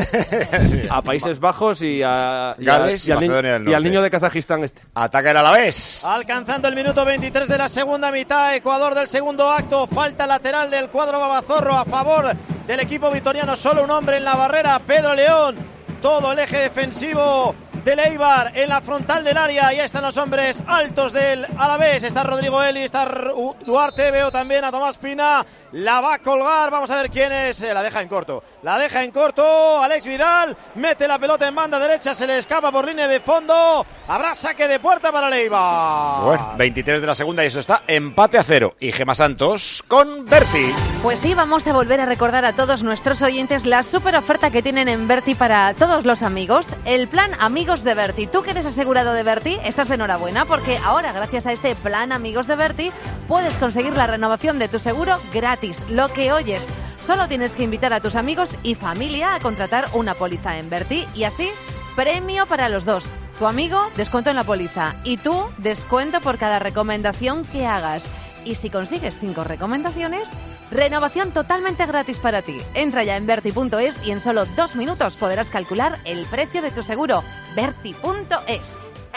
a Países Bajos y a, y a- Gales y y al, ni- Macedonia del y al Norte. niño de Kazajistán este. Ataca el Alavés. Alcanzando el minuto veintitrés de la segunda mitad, Ecuador del segundo acto, falta lateral del cuadro babazorro a favor del equipo vitoriano, solo un hombre en la barrera, Pedro León, todo el eje defensivo del Eibar en la frontal del área, y están los hombres altos del Alavés, está Rodrigo Eli, está Duarte, veo también a Tomás Pina, la va a colgar, vamos a ver quién es, la deja en corto, la deja en corto, Alex Vidal, mete la pelota en banda derecha, se le escapa por línea de fondo, habrá saque de puerta para el Eibar. Bueno, veintitrés de la segunda y eso está empate a cero. Y Gema Santos con Berti. Pues sí, vamos a volver a recordar a todos nuestros oyentes la super oferta que tienen en Berti para todos los amigos, el plan Amigos de Berti. Tú que eres asegurado de Berti, estás de enhorabuena porque ahora, gracias a este plan Amigos de Berti, puedes conseguir la renovación de tu seguro gratis. Lo que oyes, solo tienes que invitar a tus amigos y familia a contratar una póliza en Berti y así, premio para los dos. Tu amigo, descuento en la póliza y tú, descuento por cada recomendación que hagas. Y si consigues cinco recomendaciones, renovación totalmente gratis para ti. Entra ya en Berti punto es y en solo dos minutos podrás calcular el precio de tu seguro. Berti punto es.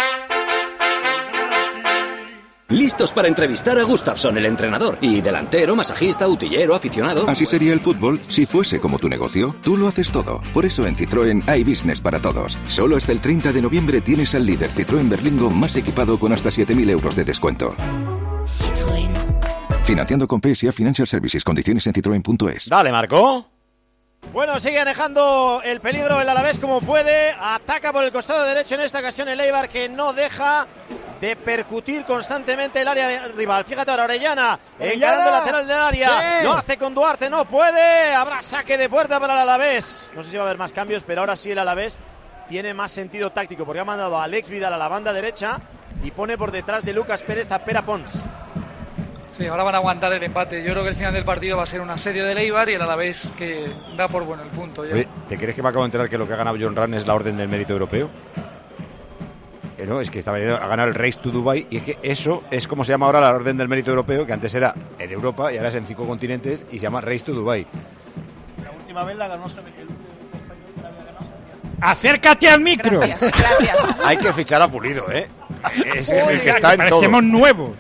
Listos para entrevistar a Gustafsson, el entrenador. Y delantero, masajista, utillero, aficionado. Así sería el fútbol si fuese como tu negocio. Tú lo haces todo. Por eso en Citroën hay business para todos. Solo hasta el treinta de noviembre tienes al líder Citroën Berlingo más equipado con hasta siete mil euros de descuento. Citroën. Financiando con P S A Financial Services. Condiciones en citroen punto es. Dale, Marco. Bueno, sigue alejando el peligro el Alavés como puede, ataca por el costado derecho en esta ocasión el Eibar, que no deja de percutir constantemente el área rival. Fíjate ahora, Orellana, encarando el lateral del área, Sí. lo hace con Duarte, no puede, habrá saque de puerta para el Alavés. No sé si va a haber más cambios, pero ahora sí el Alavés tiene más sentido táctico, porque ha mandado a Alex Vidal a la banda derecha y pone por detrás de Lucas Pérez a Pera Pons. Sí, ahora van a aguantar el empate. Yo creo que el final del partido va a ser un asedio del Eibar y el Alavés que da por bueno el punto. Ya. Oye, ¿te crees que me acabo de enterar que lo que ha ganado John Ran es la orden del mérito europeo? Eh, no, es que estaba a ganar el Race to Dubai y es que eso es como se llama ahora la orden del mérito europeo, que antes era en Europa y ahora es en cinco continentes y se llama Race to Dubai. La última vez la ganó Sevilla. El último español que la había ganado Sevilla. ¡Acércate al micro! Gracias, gracias. Hay que fichar a Pulido, ¿eh? Es el que está en todo. Parecemos nuevos.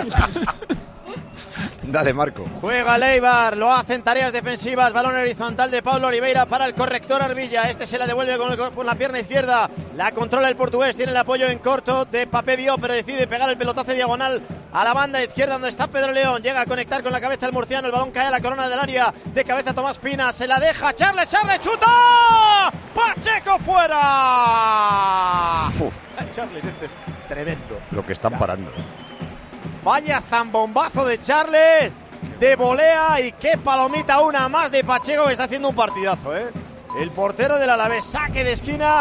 Dale, Marco. Juega el Eibar, lo hacen tareas defensivas, balón horizontal de Pablo Oliveira para el corrector Arbilla, este se la devuelve con, el, con la pierna izquierda, la controla el portugués, tiene el apoyo en corto de Papé Diop, pero decide pegar el pelotazo diagonal a la banda izquierda donde está Pedro León, llega a conectar con la cabeza el murciano, el balón cae a la corona del área, de cabeza Tomás Pina, se la deja, Charles, Charles, chuta, Pacheco fuera. Uf. Charles, este es tremendo. Lo que están parando. Vaya zambombazo de Charles, de volea, y qué palomita una más de Pacheco, que está haciendo un partidazo, ¿eh? El portero del Alavés, saque de esquina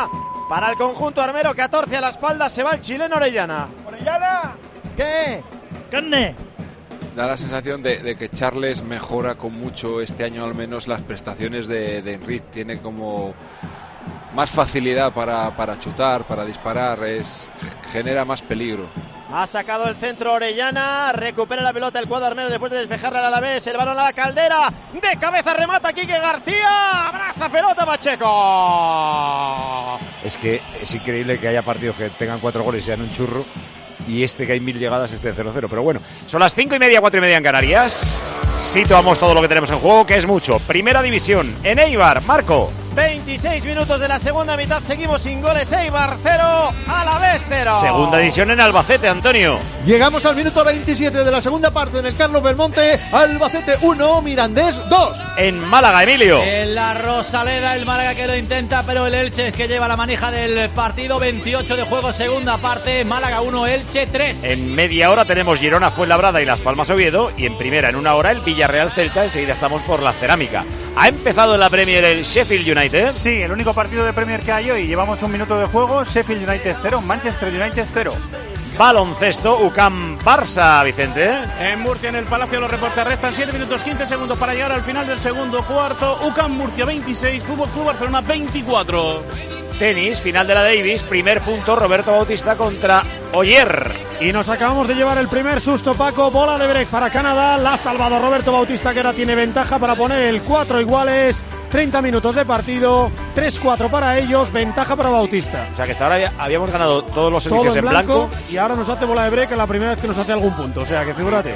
para el conjunto armero, catorce a la espalda, se va el chileno Orellana. ¡Orellana! ¿Qué? ¿Carne? Da la sensación de, de que Charles mejora con mucho este año, al menos las prestaciones de, de Enric. Tiene como más facilidad para, para chutar, para disparar, es, genera más peligro. Ha sacado el centro Orellana, recupera la pelota el cuadro armero después de despejarle al Alavés, el balón a la Caldera, de cabeza remata Quique García, abraza pelota Pacheco. Es que es increíble que haya partidos que tengan cuatro goles y sean un churro, y este que hay mil llegadas esté cero cero, pero bueno, son las cinco y media, cuatro y media en Canarias. Situamos todo lo que tenemos en juego, que es mucho. Primera división, en Eibar, Marco. veintiséis minutos de la segunda mitad, seguimos sin goles. Eibar cero, Alavés cero. Segunda división en Albacete, Antonio. Llegamos al minuto veintisiete de la segunda parte en el Carlos Belmonte. Albacete uno, Mirandés dos. En Málaga, Emilio. En la Rosaleda, el Málaga que lo intenta, pero el Elche es que lleva la manija del partido. veintiocho de juego, segunda parte. Málaga uno, Elche tres. En media hora tenemos Girona, Fuenlabrada y Las Palmas Oviedo. Y en primera, en una hora, el Villarreal Celta. Enseguida estamos por la Cerámica. Ha empezado en la Premier el Sheffield United. Sí, el único partido de Premier que hay hoy. Llevamos un minuto de juego. Sheffield United cero, Manchester United cero. Baloncesto, U C A M Barça, Vicente. En Murcia, en el Palacio, los reportes restan siete minutos quince segundos para llegar al final del segundo cuarto. U C A M Murcia veintiséis, Fútbol Club Barcelona veinticuatro. Tenis, final de la Davis, primer punto, Roberto Bautista contra Oyer. Y nos acabamos de llevar el primer susto, Paco. Bola de break para Canadá. La ha salvado Roberto Bautista, que ahora tiene ventaja para poner el cuatro iguales. treinta minutos de partido, tres cuatro para ellos, ventaja para Bautista. O sea que hasta ahora habíamos ganado todos los Todo servicios en en blanco, blanco. Y ahora nos hace bola de break, es la primera vez que nos hace algún punto. O sea que figúrate.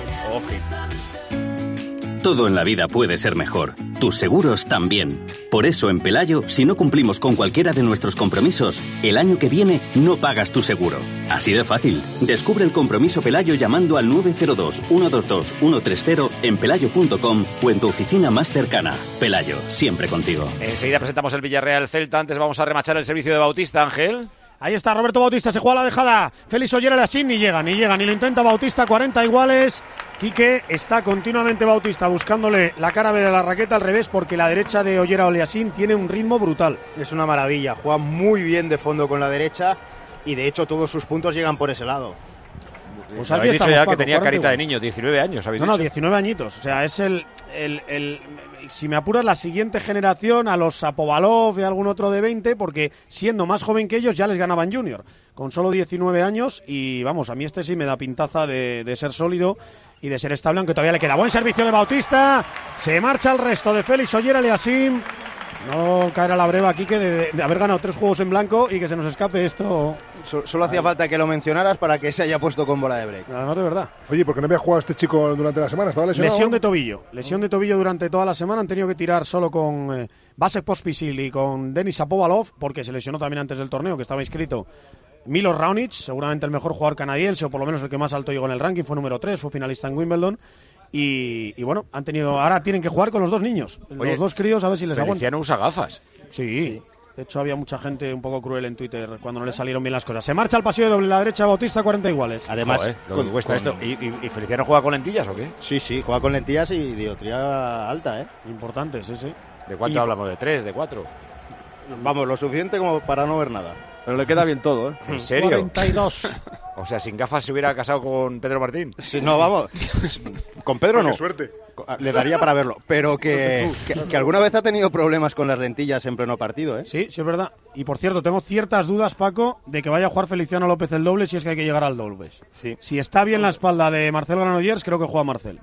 Todo en la vida puede ser mejor. Tus seguros también. Por eso en Pelayo, si no cumplimos con cualquiera de nuestros compromisos, el año que viene no pagas tu seguro. Así de fácil. Descubre el compromiso Pelayo llamando al nueve cero dos, uno dos dos, uno tres cero en pelayo punto com o en tu oficina más cercana. Pelayo, siempre contigo. Enseguida presentamos el Villarreal Celta. Antes vamos a remachar el servicio de Bautista, Ángel. Ahí está Roberto Bautista, se juega la dejada. Félix Oyer así, ni llega, ni llega, ni lo intenta Bautista, cuarenta iguales. Quique está continuamente Bautista buscándole la cara de la raqueta al revés, porque la derecha de Oyer Aliassime tiene un ritmo brutal. Es una maravilla, juega muy bien de fondo con la derecha y de hecho todos sus puntos llegan por ese lado. Pues habéis dicho ya que tenía carita de niño, diecinueve años, habéis No, dicho. no, diecinueve añitos. O sea, es el, el, el, si me apuras, la siguiente generación a los Sapovalov y algún otro de veinte, porque siendo más joven que ellos ya les ganaban junior, con solo diecinueve años. Y vamos, a mí este sí me da pintaza de, de ser sólido y de ser estable, aunque todavía le queda. Buen servicio de Bautista, se marcha el resto de Félix Oyer Aliassime. No caerá la breva aquí que de, de haber ganado tres juegos en blanco y que se nos escape esto. So, solo hacía falta que lo mencionaras para que se haya puesto con bola de break. Además, de verdad. Oye, ¿por qué no había jugado este chico durante la semana? ¿Estaba lesionado? Lesión de tobillo. Lesión de tobillo durante toda la semana. Han tenido que tirar solo con eh, Vasek Pospisil y con Denis Shapovalov, porque se lesionó también antes del torneo, que estaba inscrito Milos Raonic, seguramente el mejor jugador canadiense, o por lo menos el que más alto llegó en el ranking. Fue número tres, fue finalista en Wimbledon. Y, y bueno, han tenido, ahora tienen que jugar con los dos niños. Oye, los dos críos, a ver si les aguantan. Feliciano usa gafas. Sí. sí. De hecho, había mucha gente un poco cruel en Twitter cuando no le salieron bien las cosas. Se marcha al pasillo de doble la derecha, Bautista, cuarenta iguales. Además, Joder, lo que con, cuesta con... esto. ¿Y, y, ¿Y Feliciano juega con lentillas o qué? Sí, sí, juega con lentillas y dioptría alta, ¿eh? Importante, sí, sí. ¿De cuánto y... hablamos? ¿De tres? ¿De cuatro? Vamos, lo suficiente como para no ver nada. Pero le queda bien todo, ¿eh? ¿En serio? cuarenta y dos. O sea, sin gafas se hubiera casado con Pedro Martín. Sí, no, vamos. Con Pedro no. Qué suerte. Le daría para verlo. Pero que, que, que alguna vez ha tenido problemas con las lentillas en pleno partido, ¿eh? Sí, sí es verdad. Y por cierto, tengo ciertas dudas, Paco, de que vaya a jugar Feliciano López el doble, si es que hay que llegar al doble. Sí. Si está bien la espalda de Marcel Granollers, creo que juega Marcel.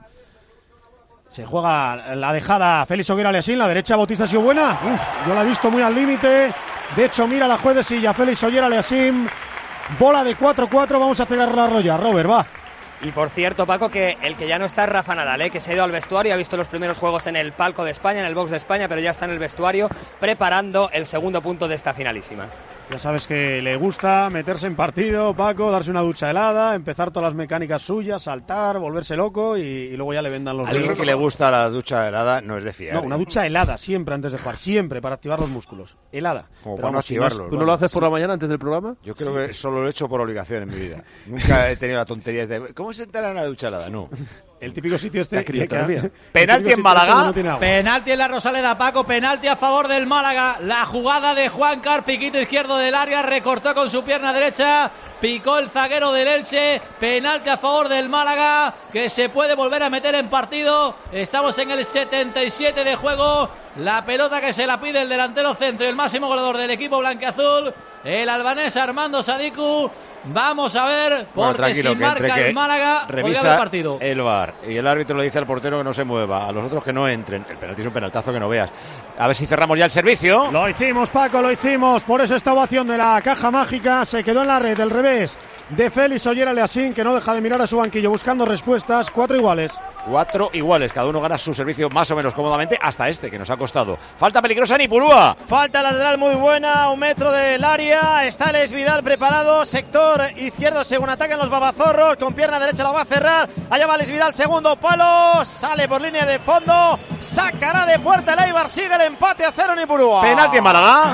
Se juega la dejada Félix Oyer Aliassime, la derecha Bautista ha sido buena. Uf, yo la he visto muy al límite. De hecho, mira la juez de silla, Félix Oyer Aliassime. Bola de cuatro cuatro, vamos a cegar la roya. Robert, va. Y por cierto, Paco, que el que ya no está es Rafa Nadal, ¿eh? Que se ha ido al vestuario, ha visto los primeros juegos en el palco de España, en el box de España, pero ya está en el vestuario preparando el segundo punto de esta finalísima. Ya sabes que le gusta meterse en partido, Paco, darse una ducha helada, empezar todas las mecánicas suyas, saltar, volverse loco y, y luego ya le vendan los dedos. A alguien que le gusta la ducha helada no es de fiar. No, una ducha helada, siempre antes de jugar, siempre, para activar los músculos. Helada. Como para no activarlos. ¿Tú no lo haces por la mañana antes del programa? Yo creo sí. que solo lo he hecho por obligación en mi vida. Nunca he tenido la tontería de... ¿Cómo se entra en una ducha helada? No. El típico sitio este. Que, penalti en Málaga. No penalti en la Rosaleda, Paco. Penalti a favor del Málaga. La jugada de Juan Car, piquito izquierdo del área. Recortó con su pierna derecha. Picó el zaguero del Elche. Penalti a favor del Málaga, que se puede volver a meter en partido. Estamos en el setenta y siete de juego. La pelota que se la pide el delantero centro y el máximo goleador del equipo blanquiazul, el albanés Armando Sadiku. Vamos a ver, porque bueno, si marca el Málaga, revisa el partido. El V A R y el árbitro le dice al portero que no se mueva, a los otros que no entren. El penalti es un penaltazo que no veas. A ver si cerramos ya el servicio. Lo hicimos, Paco, lo hicimos. Por eso esta ovación de la caja mágica se quedó en la red del revés de Félix Ollera Leasín, que no deja de mirar a su banquillo buscando respuestas. Cuatro iguales. Cuatro iguales, cada uno gana su servicio más o menos cómodamente, hasta este que nos ha costado. Falta peligrosa en Ipurúa. Falta lateral muy buena, a un metro del área. Está Les Vidal preparado, sector izquierdo según atacan los babazorros. Con pierna derecha la va a cerrar. Allá va Les Vidal, segundo palo. Sale por línea de fondo. Sacará de puerta el Eibar. Sigue el empate a cero en Ipurúa. Penalti en Málaga.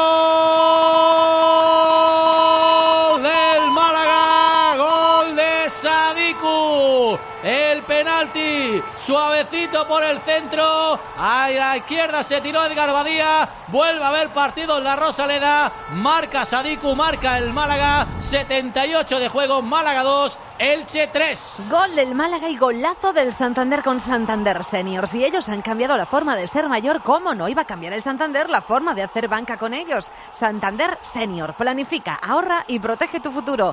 Gol del Málaga. Gol de Sadiku. El penalti, suavecito por el centro, a la izquierda se tiró Edgar Badía, vuelve a haber partido en la Rosaleda, marca Sadiku, marca el Málaga, setenta y ocho de juego, Málaga dos, Elche tres. Gol del Málaga y golazo del Santander con Santander Seniors. Y ellos han cambiado la forma de ser mayor, ¿cómo no iba a cambiar el Santander la forma de hacer banca con ellos? Santander Senior, planifica, ahorra y protege tu futuro.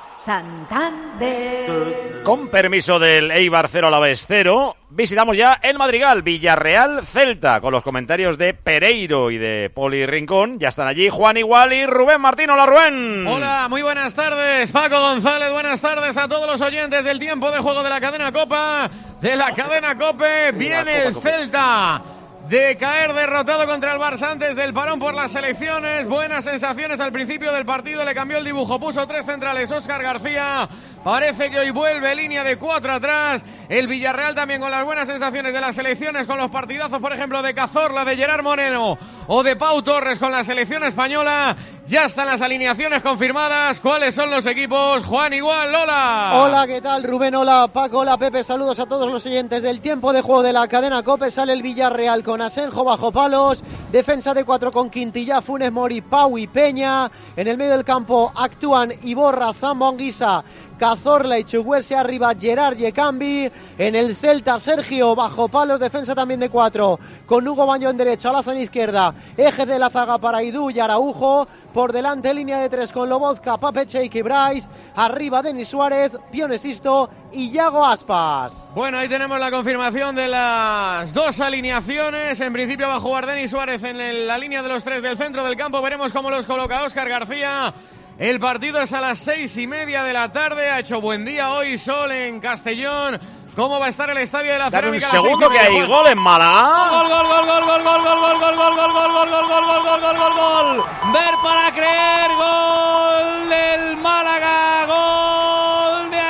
Santander. Con permiso del Eibar cero a la vez cero, visitamos ya el Madrigal, Villarreal Celta, con los comentarios de Pereiro y de Poli Rincón. Ya están allí Juan Igual y Rubén Martín. Hola, Rubén. Hola, muy buenas tardes, Paco González. Buenas tardes a todos los oyentes del tiempo de juego de la cadena Copa, de la cadena Cope. Viene el Celta de caer derrotado contra el Barça antes del parón por las selecciones. Buenas sensaciones al principio del partido, le cambió el dibujo, puso tres centrales Óscar García. Parece que hoy vuelve línea de cuatro atrás. El Villarreal también con las buenas sensaciones de las selecciones, con los partidazos, por ejemplo, de Cazorla, de Gerard Moreno o de Pau Torres con la selección española. Ya están las alineaciones confirmadas. ¿Cuáles son los equipos? Juan Igual, hola. Hola, ¿qué tal, Rubén? Hola, Paco, hola, Pepe. Saludos a todos los oyentes del tiempo de juego de la cadena COPE. Sale el Villarreal con Asenjo bajo palos. Defensa de cuatro con Quintilla, Funes Mori, Pau y Peña. En el medio del campo actúan Iborra, Zambonguisa, Cazorla y Chuguese, arriba Gerard Yecambi. En el Celta, Sergio bajo palos, defensa también de cuatro, con Hugo Baño en derecha, Olazo en izquierda, eje de la zaga para Idú y Araujo. Por delante, línea de tres con Lobozka, Pape Cheik y Bryce. Arriba Denis Suárez, Pionesisto y Yago Aspas. Bueno, ahí tenemos la confirmación de las dos alineaciones. En principio va a jugar Denis Suárez en el, la línea de los tres del centro del campo. Veremos cómo los coloca Óscar García. El partido es a las seis y media de la tarde. Ha hecho buen día hoy, sol en Castellón. ¿Cómo va a estar el estadio de la Cerámica? Un segundo que hay gol en Málaga. Gol, gol, gol, gol, gol, gol, gol, gol, gol, gol, gol, gol, gol, gol, gol, gol, gol, gol, gol, gol. Ver para creer, gol del Málaga, gol de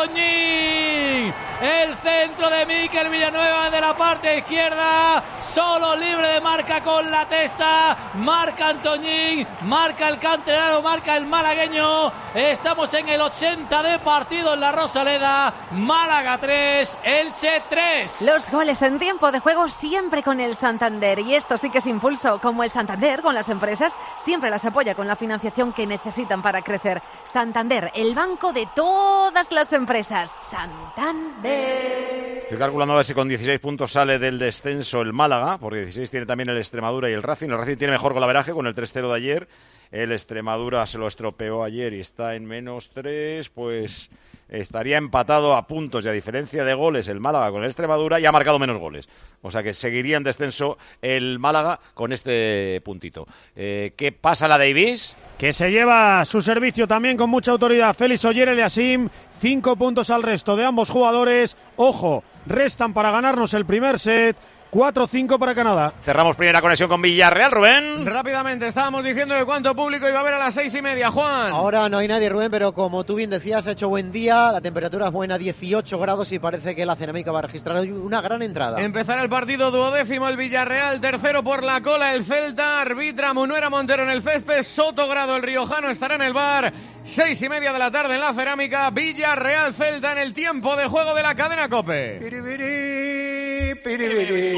Antoñín. El centro de Mikel Villanueva de la parte izquierda, solo libre de marca con la testa, marca Antoñín, marca el canterano, marca el malagueño. Estamos en el ochenta de partido en la Rosaleda. Málaga tres, Elche tres. Los goles en tiempo de juego siempre con el Santander, y esto sí que es impulso, como el Santander con las empresas, siempre las apoya con la financiación que necesitan para crecer. Santander, el banco de todas las empresas. Santander. Estoy calculando a ver si con dieciséis puntos sale del descenso el Málaga, porque dieciséis tiene también el Extremadura y el Racing. El Racing tiene mejor golaveraje con el tres cero de ayer. El Extremadura se lo estropeó ayer y está en menos tres, pues estaría empatado a puntos y a diferencia de goles el Málaga con el Extremadura y ha marcado menos goles. O sea que seguiría en descenso el Málaga con este puntito. Eh, ¿Qué pasa la Davis? Que se lleva su servicio también con mucha autoridad Félix Ollera Eliasim. Cinco puntos al resto de ambos jugadores. Ojo, restan para ganarnos el primer set. cuatro cinco para Canadá. Cerramos primera conexión con Villarreal, Rubén. Rápidamente, estábamos diciendo de cuánto público iba a haber a las seis y media, Juan. Ahora no hay nadie, Rubén, pero como tú bien decías, ha hecho buen día, la temperatura es buena, dieciocho grados, y parece que la Cerámica va a registrar hoy una gran entrada. Empezará el partido duodécimo, el Villarreal, tercero por la cola, el Celta, arbitra Munuera Montero en el césped, Soto Grado, el riojano, estará en el bar. Seis y media de la tarde en la Cerámica, Villarreal Celta en el tiempo de juego de la cadena COPE. Piribiri, piribiri.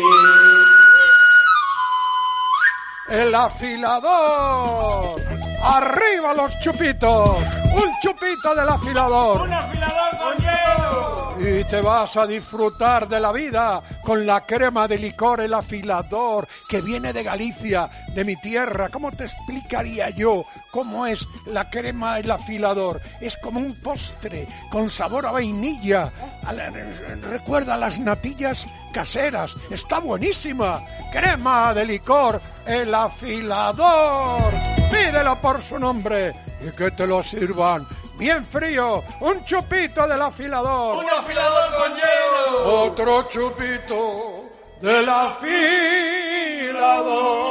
El afilador. ¡Arriba los chupitos! ¡Un chupito del afilador! ¡Un afilador con hielo! Y te vas a disfrutar de la vida con la crema de licor El Afilador, que viene de Galicia, de mi tierra. ¿Cómo te explicaría yo cómo es la crema El Afilador? Es como un postre con sabor a vainilla. A la, recuerda las natillas caseras. Está buenísima. Crema de licor El Afilador. Pídelo por su nombre y que te lo sirvan bien frío. Un chupito del afilador. ¡Un afilador con hielo! Otro chupito del afilador.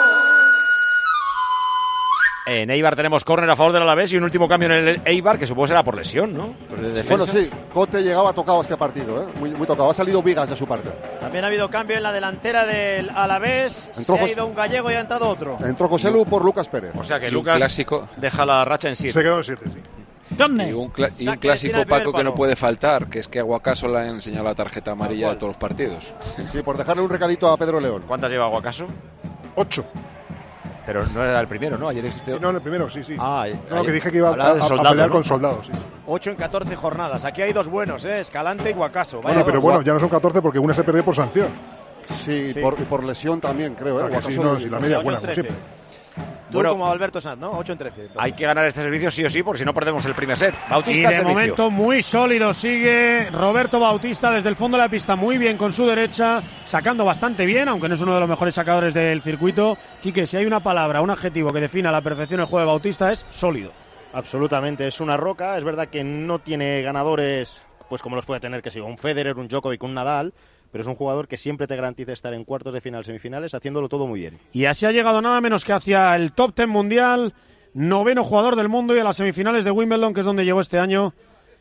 En Eibar tenemos córner a favor del Alavés y un último cambio en el Eibar, que supongo será por lesión, ¿no? Por bueno, sí, Cote llegaba tocado a este partido, ¿eh? muy, muy tocado. Ha salido Vigas de su parte. También ha habido cambio en la delantera del Alavés. Entró Se ha Jos- ido un gallego y ha entrado otro. Entró José Lu por Lucas Pérez. O sea que Y un Lucas clásico. deja la racha en siete. Se quedó en siete, sí. Y un, cla- y un Saque clásico, de esquina al Paco, primer que no palo. puede faltar, que es que a Guacaso le han enseñado la tarjeta amarilla de todos los partidos. Sí, por dejarle un recadito a Pedro León. ¿Cuántas lleva Guacaso? Ocho. Pero no era el primero, ¿no? Ayer dijiste... Sí, no, en el primero, sí, sí. Ah, no, ayer- que dije que iba a, hablaba de a- a soldado, pelear ¿no? con soldados, sí. ocho en catorce jornadas. Aquí hay dos buenos, ¿eh? Escalante y Guacaso. Vaya Bueno, pero dos. bueno, ya no son catorce porque una se perdió por sanción. Sí, Sí. Por, y por lesión también, creo. ¿eh? Ah, que sí, Guacaso no, de- si la media ocho buena, en como trece. siempre. Tú Bueno. como Alberto Sanz, ¿no? ocho en trece. Hay que ganar este servicio sí o sí, por si no perdemos el primer set. Y Bautista de el servicio. momento muy sólido sigue Roberto Bautista desde el fondo de la pista, muy bien con su derecha, sacando bastante bien, aunque no es uno de los mejores sacadores del circuito. Quique, si hay una palabra, un adjetivo que defina a la perfección el juego de Bautista, es sólido. Absolutamente, es una roca. Es verdad que no tiene ganadores pues como los puede tener, que sea un Federer, un Djokovic, un Nadal, pero es un jugador que siempre te garantiza estar en cuartos de final, semifinales, haciéndolo todo muy bien. Y así ha llegado nada menos que hacia el top ten mundial, noveno jugador del mundo, y a las semifinales de Wimbledon, que es donde llegó este año,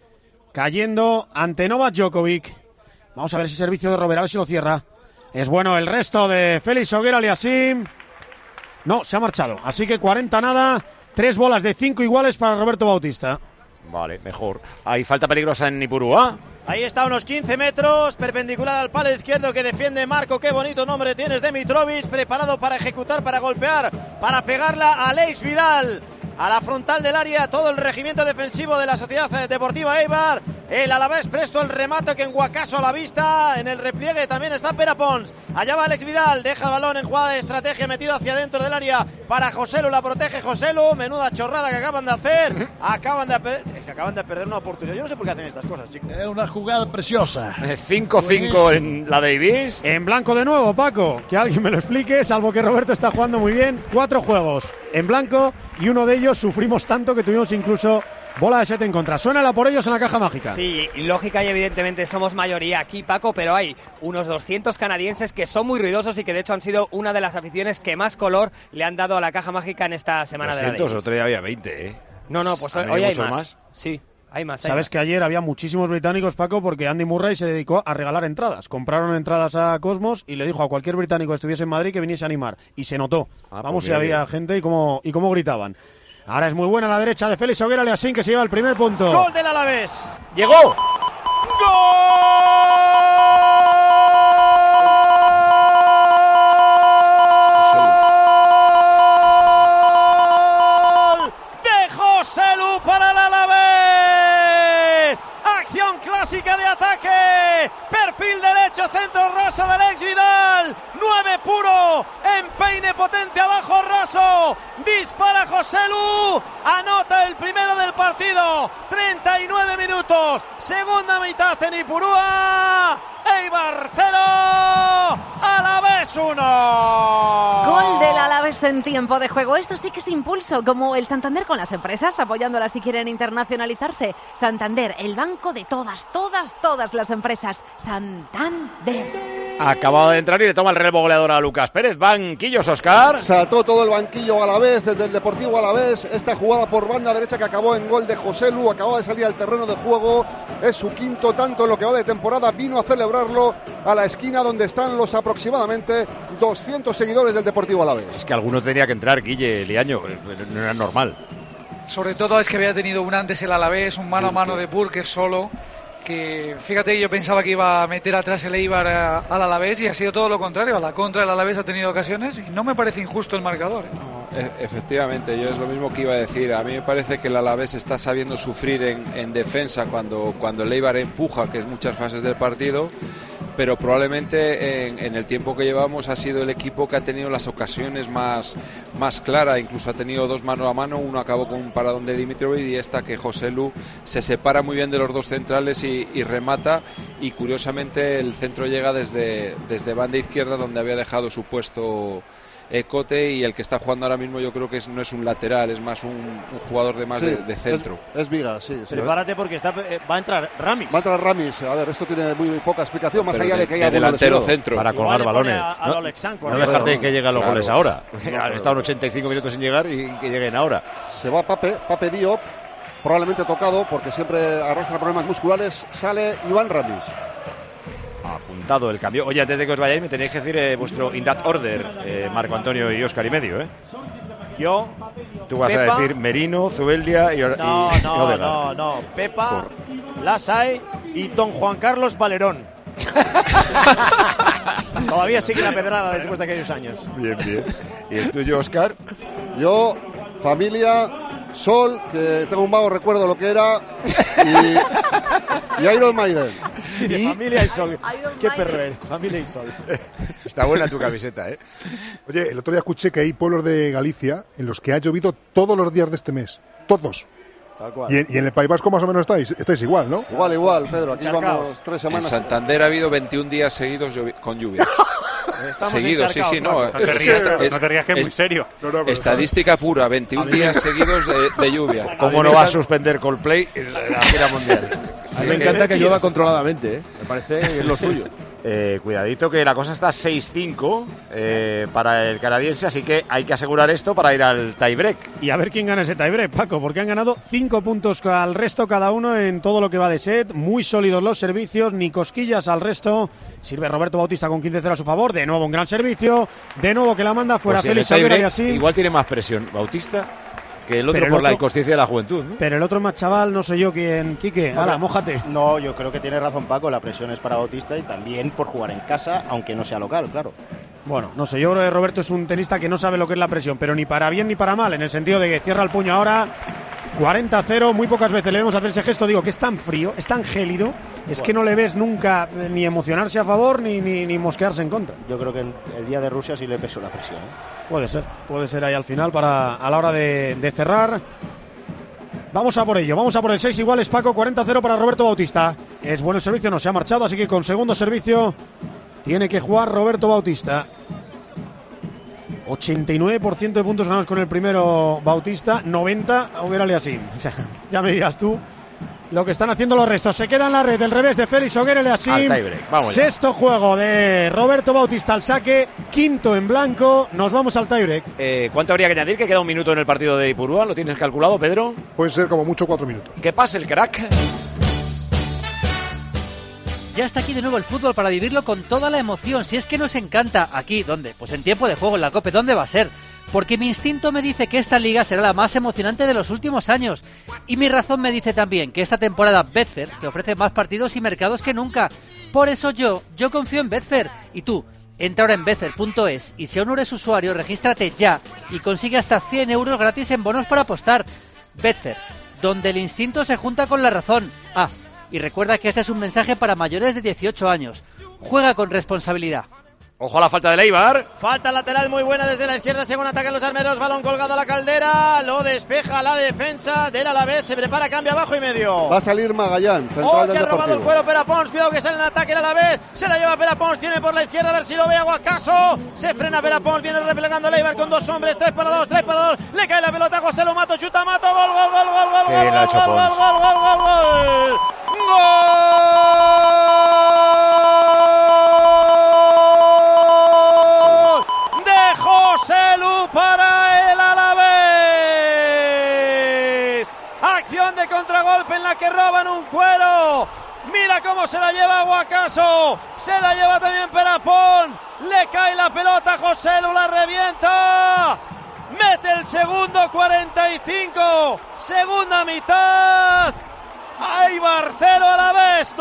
cayendo ante Novak Djokovic. Vamos a ver ese servicio de Robert, a ver si lo cierra. Es bueno el resto de Félix Auger-Aliassime. No, se ha marchado. Así que cuarenta nada, tres bolas de cinco iguales para Roberto Bautista. Vale, mejor. Hay falta peligrosa en Ipurúa. Ahí está, unos quince metros, perpendicular al palo izquierdo que defiende Marco. Qué bonito nombre tienes de Mitrovic, preparado para ejecutar, para golpear, para pegarla a Alex Vidal. A la frontal del área, todo el regimiento defensivo de la Sociedad Deportiva Eibar. El Alavés presto el remate que en Guacaso a la vista. En el repliegue también está Pere Pons. Allá va Alex Vidal, deja el balón en jugada de estrategia, metido hacia dentro del área para Joselu, la protege Joselu. Menuda chorrada que acaban de hacer. Acaban de, per- es que acaban de perder una oportunidad. Yo no sé por qué hacen estas cosas, chicos. Es una jugada preciosa. cinco cinco en la Davis. En blanco de nuevo, Paco. Que alguien me lo explique, salvo que Roberto está jugando muy bien. Cuatro juegos en blanco y uno de ellos sufrimos tanto que tuvimos incluso bola de siete en contra. Suena la por ellos en la caja mágica. Sí, lógica y evidentemente somos mayoría aquí, Paco, pero hay unos doscientos canadienses que son muy ruidosos y que de hecho han sido una de las aficiones que más color le han dado a la caja mágica en esta semana de la doscientos, Davis. otro día había veinte, ¿eh? No, no, pues ¿Han hoy venido hay muchos más. más? Sí, hay más. hay Sabes más. que ayer había muchísimos británicos, Paco, porque Andy Murray se dedicó a regalar entradas. Compraron entradas a Cosmos y le dijo a cualquier británico que estuviese en Madrid que viniese a animar. Y se notó. Ah, pues Vamos, si mira había bien. gente y cómo, y cómo gritaban. Ahora es muy buena la derecha de Félix Auger-Aliassime, que se lleva el primer punto. Gol del Alavés. ¡Llegó! ¡Gol de Joselu para el Alavés! Acción clásica de ataque. Perfil derecho, centro raso de Alex Vidal. nueve puro. Empeine potente abajo raso. Dispara Joselu. Anota el primero del partido. treinta y nueve minutos. Segunda mitad en Ipurúa. Eibar cero. Alavés uno. Gol del Alavés en tiempo de juego. Esto sí que es impulso, como el Santander con las empresas, apoyándolas si quieren internacionalizarse. Santander, el banco de todas, todas, todas las empresas. Santander. Acababa de entrar y le toma el relevo goleador a Lucas Pérez. Banquillos, Óscar. Saltó todo el banquillo a la vez del Deportivo Alavés. Esta jugada por banda derecha que acabó en gol de José Lu. Acababa de salir al terreno de juego. Es su quinto tanto en lo que va de temporada. Vino a celebrarlo a la esquina donde están los aproximadamente doscientos seguidores del Deportivo Alavés. Es que alguno tenía que entrar, Guille Liaño. No era normal. Sobre todo es que había tenido un antes el Alavés, un mano a mano de Burke solo. Que fíjate, yo pensaba que iba a meter atrás el Eibar a, al Alavés y ha sido todo lo contrario. A la contra el Alavés ha tenido ocasiones y no me parece injusto el marcador. ¿eh? E- efectivamente, yo es lo mismo que iba a decir. A mí me parece que el Alavés está sabiendo sufrir en, en defensa cuando, cuando el Eibar empuja, que es muchas fases del partido, pero probablemente en, en el tiempo que llevamos ha sido el equipo que ha tenido las ocasiones más, más claras. Incluso ha tenido dos mano a mano, uno acabó con un paradón de Dimitrovic y esta que José Lu se separa muy bien de los dos centrales y, y remata, y curiosamente el centro llega desde, desde banda izquierda donde había dejado su puesto Cote, y el que está jugando ahora mismo yo creo que es, no es un lateral, es más un, un jugador de más Sí, de, de centro. Es, es Vigas, sí. sí. Prepárate porque está, eh, va a entrar Ramis. Va a entrar Ramis. A ver, esto tiene muy poca explicación, más Pero allá de, de- que haya de alguno delantero lesionado. centro. Para colgar Igual le pone balones. a- a no Alexan, no correcto. dejarte que lleguen los Claro. goles ahora. Claro. Han estado ochenta y cinco minutos sin llegar y que lleguen ahora. Se va Pape, Pape Diop, probablemente tocado porque siempre arrastra problemas musculares. Sale Iván Ramis. Apuntado el cambio. Oye, antes de que os vayáis, me tenéis que decir eh, vuestro in that order, eh, Marco Antonio y Óscar y medio, ¿eh? Yo. Tú vas Pepa. a decir Merino, Zubeldia y, Or- No, y no, Odegaard. no, no. Pepa, Lasay y don Juan Carlos Valerón. Todavía sigue la pedrada después de aquellos años. Bien, bien. ¿Y el tuyo, Óscar? Yo, familia, Sol, que tengo un vago recuerdo de lo que era, y, y Iron Maiden. De familia y Sol. Qué perro eres, familia y Sol. Está buena tu camiseta, ¿eh? Oye, el otro día escuché que hay pueblos de Galicia en los que ha llovido todos los días de este mes. Todos. Tal cual. Y en, y en el País Vasco más o menos estáis, estáis igual, ¿no? Igual, igual, Pedro. Aquí Encharcaos. vamos tres En semanas. Santander ha habido veintiún días seguidos llovi- con lluvia. Estamos Seguidos, sí, sí, no. encharcados, es- Paco. es- No te rías, que es muy es- serio. No, no, pero Estadística pura, veintiún días seguidos de, de lluvia. ¿Cómo no va a suspender Coldplay en la la gira mundial? A mí me encanta que llueva controladamente, ¿eh? Me parece que es lo suyo. Eh, cuidadito que la cosa está seis cinco eh, para el canadiense, así que hay que asegurar esto para ir al tiebreak. Y a ver quién gana ese tiebreak, Paco, porque han ganado cinco puntos al resto cada uno en todo lo que va de set. Muy sólidos los servicios, ni cosquillas al resto. Sirve Roberto Bautista con quince cero a su favor. De nuevo un gran servicio. De nuevo que la manda fuera Pues si en Félix el Aguirre y tiebreak así. igual tiene más presión Bautista que el otro Pero el por la otro- inconsciencia de la juventud, ¿no? Pero el otro más chaval, no sé yo quién. Quique, hala, mójate. No, yo creo que tiene razón Paco, la presión es para Bautista y también por jugar en casa, aunque no sea local, claro. Bueno, no sé, yo creo que Roberto es un tenista que no sabe lo que es la presión, pero ni para bien ni para mal, en el sentido de que cierra el puño ahora, cuarenta cero, muy pocas veces le vemos hacer ese gesto, digo que es tan frío, es tan gélido, es que no le ves nunca eh, ni emocionarse a favor ni, ni, ni mosquearse en contra. Yo creo que el, el día de Rusia sí le pesó la presión. ¿eh? Puede ser, puede ser ahí al final para a la hora de, de cerrar. Vamos a por ello, vamos a por el seis iguales, Paco, cuarenta cero para Roberto Bautista. Es bueno el servicio, no se ha marchado, así que con segundo servicio tiene que jugar Roberto Bautista. ochenta y nueve por ciento de puntos ganados con el primero Bautista, noventa a Oguer Aliassime. O sea, ya me dirás tú lo que están haciendo los restos. Se queda en la red del revés de Félix Oguer Al Aliassime. tiebreak, vamos ya. Sexto juego de Roberto Bautista al saque, quinto en blanco. Nos vamos al tiebreak. Eh, ¿Cuánto habría que añadir? Que queda un minuto en el partido de Ipurúa. ¿Lo tienes calculado, Pedro? Pueden ser como mucho cuatro minutos. ¿Qué pasa el crack? Ya está aquí de nuevo el fútbol para vivirlo con toda la emoción. Si es que nos encanta. ¿Aquí? ¿Dónde? Pues en tiempo de juego, en la COPE. ¿Dónde va a ser? Porque mi instinto me dice que esta liga será la más emocionante de los últimos años. Y mi razón me dice también que esta temporada Betfair te ofrece más partidos y mercados que nunca. Por eso yo, yo confío en Betfair. Y tú, entra ahora en betfair punto es y si aún no eres usuario, regístrate ya y consigue hasta cien euros gratis en bonos para apostar. Betfair, donde el instinto se junta con la razón. Ah, y recuerda que este es un mensaje para mayores de dieciocho años. Juega con responsabilidad. Ojo a la falta de Eibar. Falta lateral muy buena desde la izquierda, según atacan los armeros, balón colgado a la caldera, lo despeja la defensa del Alavés, se prepara, cambia abajo y medio. Va a salir Magallán, central Oh, del que ha robado el Deportivo. cuero Perapons, cuidado que sale en ataque el Alavés, se la lleva Perapons, tiene por la izquierda, a ver si lo ve Aguacaso, se frena Perapons, viene replegando el Eibar con dos hombres, tres para dos, tres para dos, le cae la pelota a José Lo Mato, chuta Mato, gol, gol, gol, gol, gol, Qué gol, bien la ha gol, hecho gol, Pons. gol, gol, gol, gol, gol. contragolpe en la que roban un cuero. Mira cómo se la lleva Guacaso. Se la lleva también Perapón. Le cae la pelota a Joselu, la revienta. Mete el segundo, cuarenta y cinco. Segunda mitad. Eibar cero, Alavés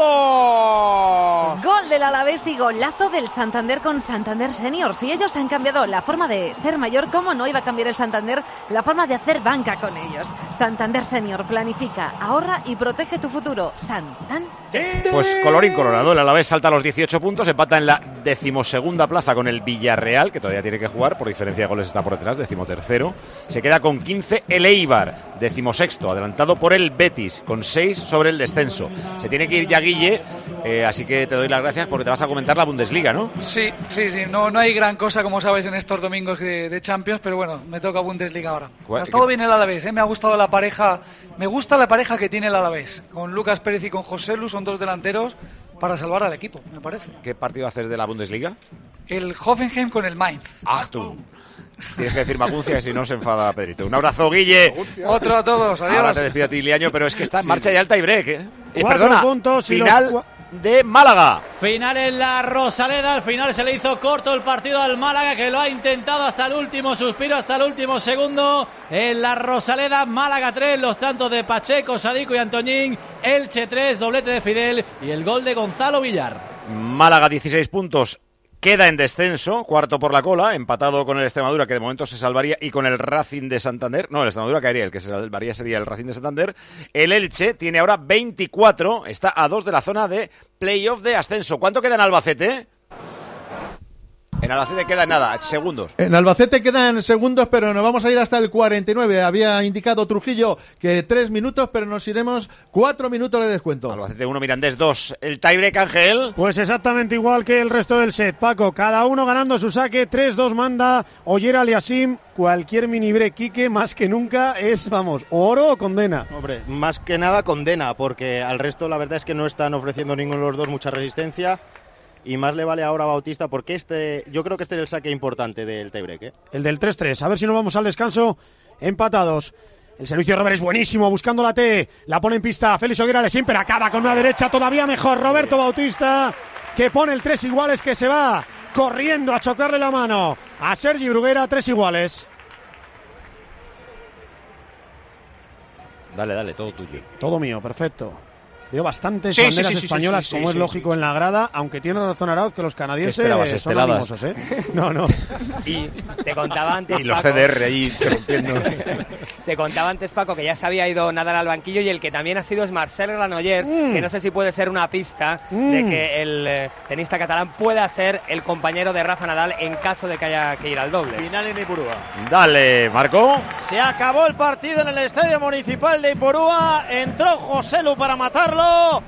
dos. Gol del Alavés y golazo del Santander con Santander Senior. Si ellos han cambiado la forma de ser mayor, ¿cómo no iba a cambiar el Santander la forma de hacer banca con ellos? Santander Senior, planifica, ahorra y protege tu futuro. Santander. Pues colorín colorado, el Alavés salta a los dieciocho puntos, empata en la decimosegunda plaza con el Villarreal, que todavía tiene que jugar, por diferencia de goles está por detrás, decimotercero. Se queda con quince el Eibar, decimosexto, adelantado por el Betis, con seis sobre el descenso. Se tiene que ir ya Guille, eh, así que te doy las gracias porque te vas a comentar la Bundesliga, ¿no? Sí, sí, sí, no, no hay gran cosa, como sabéis, en estos domingos de, de Champions, pero bueno, me toca Bundesliga ahora. Ha estado bien el Alavés, ¿eh? Me ha gustado la pareja, me gusta la pareja que tiene el Alavés, con Lucas Pérez y con Joselu, son dos delanteros para salvar al equipo, me parece. ¿Qué partido haces de la Bundesliga? El Hoffenheim con el Mainz. Achtung. Tienes que decir Maguncia, que si no se enfada Pedrito. Un abrazo, Guille. Otro a todos, adiós. Ahora te despido a ti, Liaño, pero es que está en Sí. marcha ya el tie-break, ¿eh? Eh, Cuatro perdona, puntos y los final cua- de Málaga. Final en la Rosaleda, al final se le hizo corto el partido al Málaga, que lo ha intentado hasta el último suspiro, hasta el último segundo. En la Rosaleda, Málaga tres, los tantos de Pacheco, Sadiku y Antoñín, Elche tres, doblete de Fidel y el gol de Gonzalo Villar. Málaga dieciséis puntos. Queda en descenso, cuarto por la cola, empatado con el Extremadura, que de momento se salvaría, y con el Racing de Santander. No, el Extremadura caería, el que se salvaría sería el Racing de Santander. El Elche tiene ahora veinticuatro, está a dos de la zona de playoff de ascenso. ¿Cuánto queda en Albacete? En Albacete queda nada, segundos. En Albacete quedan segundos, pero nos vamos a ir hasta el cuarenta y nueve. Había indicado Trujillo que tres minutos, pero nos iremos cuatro minutos de descuento. Albacete uno, Mirandés dos. El tiebreak, Ángel. Pues exactamente igual que el resto del set, Paco. Cada uno ganando su saque. tres dos manda Oyer Aliasim. Cualquier mini break, Quique, más que nunca es, vamos, oro o condena. Hombre, más que nada condena, porque al resto la verdad es que no están ofreciendo ninguno de los dos mucha resistencia. Y más le vale ahora a Bautista, porque este, yo creo que este es el saque importante del tiebreak, ¿eh? El del tres tres. A ver si nos vamos al descanso empatados. El servicio de Robert es buenísimo, buscando la T. La pone en pista Félix Oguera Lesin, pero acaba con una derecha todavía mejor. Roberto Bautista, que pone el tres iguales, que se va corriendo a chocarle la mano a Sergi Bruguera. Tres iguales. Dale, dale, todo tuyo. Todo mío, perfecto. Veo bastantes Sí, sí, banderas sí, sí, españolas, sí, sí, como sí, es sí, lógico sí. en la grada, aunque tiene razón Arauz que los canadienses ¿Qué esperabas, son esteladas? animosos, ¿eh? No, no. Y te contaba antes, Y los Paco, C D R ahí interrumpiendo. te contaba antes, Paco, que ya se había ido Nadal al banquillo y el que también ha sido es Marcel Granollers, Mm. que no sé si puede ser una pista Mm. de que el eh, tenista catalán pueda ser el compañero de Rafa Nadal en caso de que haya que ir al doble. Final en Ipurúa. Dale, Marco. Se acabó el partido en el Estadio Municipal de Ipurúa. Entró Joselu para matarlo.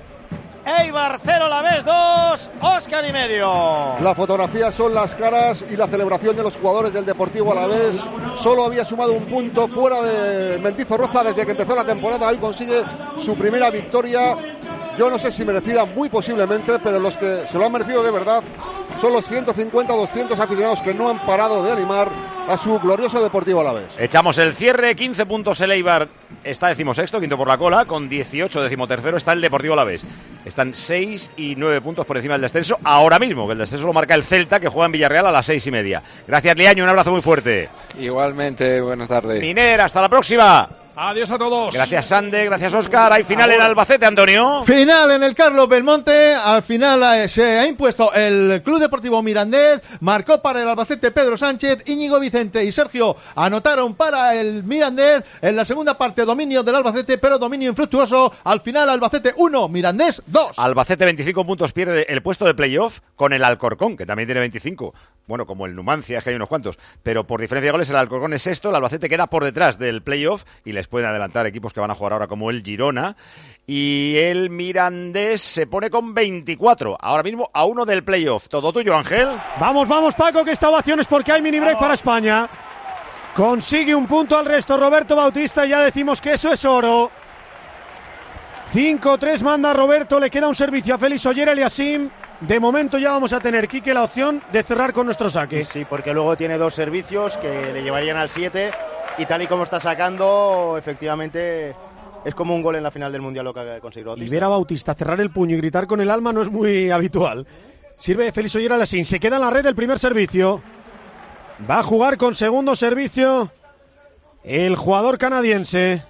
Eibar cero, Alavés dos, Óscar y medio. La fotografía son las caras y la celebración de los jugadores del Deportivo Alavés. Solo había sumado un punto fuera de Mendizorroza desde que empezó la temporada. Hoy consigue su primera victoria. Yo no sé si merecida, muy posiblemente, pero los que se lo han merecido de verdad son los ciento cincuenta, doscientos aficionados que no han parado de animar a su glorioso Deportivo Alavés. Echamos el cierre, quince puntos el Eibar, está decimosexto, quinto por la cola, con dieciocho, decimotercero está el Deportivo Alavés. Están seis y nueve puntos por encima del descenso ahora mismo, que el descenso lo marca el Celta, que juega en Villarreal a las seis y media. Gracias, Liaño, un abrazo muy fuerte. Igualmente, buenas tardes. Miner, hasta la próxima. Adiós a todos. Gracias, Sande, gracias, Óscar. Hay final en Albacete, Antonio. Final en el Carlos Belmonte. Al final eh, se ha impuesto el Club Deportivo Mirandés. Marcó para el Albacete Pedro Sánchez, Íñigo Vicente y Sergio anotaron para el Mirandés. En la segunda parte dominio del Albacete, pero dominio infructuoso. Al final Albacete uno, Mirandés dos. Albacete veinticinco puntos, pierde el puesto de playoff con el Alcorcón, que también tiene veinticinco. Bueno, como el Numancia, es que hay unos cuantos. Pero por diferencia de goles el Alcorcón es sexto, el Albacete queda por detrás del playoff y les pueden adelantar equipos que van a jugar ahora como el Girona. Y el Mirandés se pone con veinticuatro, ahora mismo a uno del playoff. Todo tuyo, Ángel. Vamos, vamos, Paco, que esta ovación es porque hay mini break para España. Consigue un punto al resto Roberto Bautista, ya decimos que eso es oro. cinco tres manda Roberto, le queda un servicio a Félix Oyer Eliasim. De momento ya vamos a tener, Quique, la opción de cerrar con nuestro saque. Sí, porque luego tiene dos servicios que le llevarían al siete y tal y como está sacando, efectivamente es como un gol en la final del Mundial lo que ha conseguido Bautista. Y ver a Bautista cerrar el puño y gritar con el alma no es muy habitual. Sirve Félix Ollera Lassin, se queda en la red del primer servicio. Va a jugar con segundo servicio el jugador canadiense.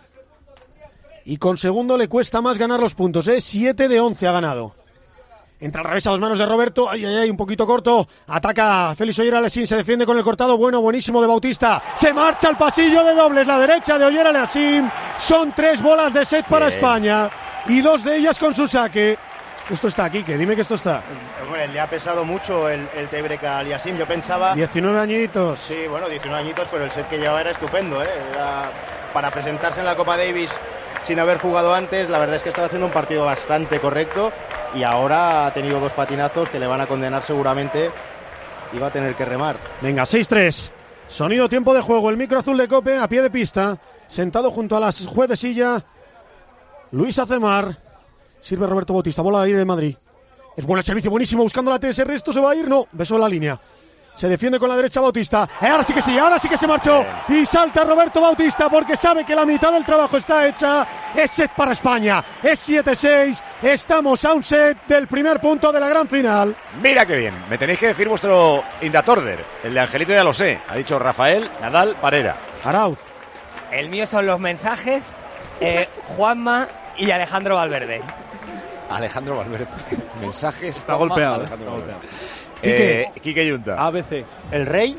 Y con segundo le cuesta más ganar los puntos, ¿eh? siete de once ha ganado. Entra al revés a las manos de Roberto. Ay, ay, ay, un poquito corto. Ataca Félix Ollera Lassin. Se defiende con el cortado. Bueno, buenísimo de Bautista. Se marcha al pasillo de dobles. La derecha de Ollera Lassin. Son tres bolas de set para Bien. España. Y dos de ellas con su saque. Esto está aquí, que dime que esto está. Bueno, le ha pesado mucho el, el tiebreak a Aliasim. Yo pensaba... diecinueve añitos. Sí, bueno, diecinueve añitos, pero el set que llevaba era estupendo, ¿eh? Era para presentarse en la Copa Davis sin haber jugado antes. La verdad es que estaba haciendo un partido bastante correcto y ahora ha tenido dos patinazos que le van a condenar seguramente y va a tener que remar. Venga, seis tres. Sonido, tiempo de juego. El micro azul de Cope a pie de pista. Sentado junto a la juez de silla, Luis Acemar. Sirve Roberto Bautista, bola al aire de Madrid. Es buen servicio, buenísimo, buscando la T S R. ¿Esto se va a ir? No, besó la línea. Se defiende con la derecha Bautista. Eh, ahora sí que sí, ahora sí que se marchó. Y salta Roberto Bautista porque sabe que la mitad del trabajo está hecha. Es set para España. Es siete seis. Estamos a un set del primer punto de la gran final. Mira qué bien. Me tenéis que decir vuestro Indatorder. El de Angelito ya lo sé. Ha dicho Rafael Nadal Parera. Arauz. El mío son los mensajes. Eh, Juanma y Alejandro Valverde. Alejandro Valverde. Mensajes. Está golpeado. Alejandro Está Valverde. Quique. Eh, Quique Yunta. A B C. El Rey.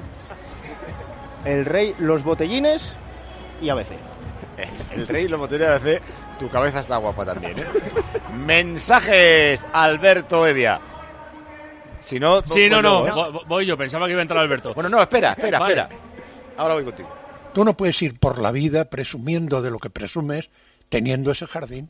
El Rey, los botellines y A B C. El Rey, los botellines y A B C. Tu cabeza está guapa también, ¿eh? Mensajes, Alberto Evia. Si no... Sí, no, no, ¿eh? voy, voy yo. Pensaba que iba a entrar Alberto. Bueno, no, espera, espera, Vale. espera. Ahora voy contigo. Tú no puedes ir por la vida presumiendo de lo que presumes teniendo ese jardín.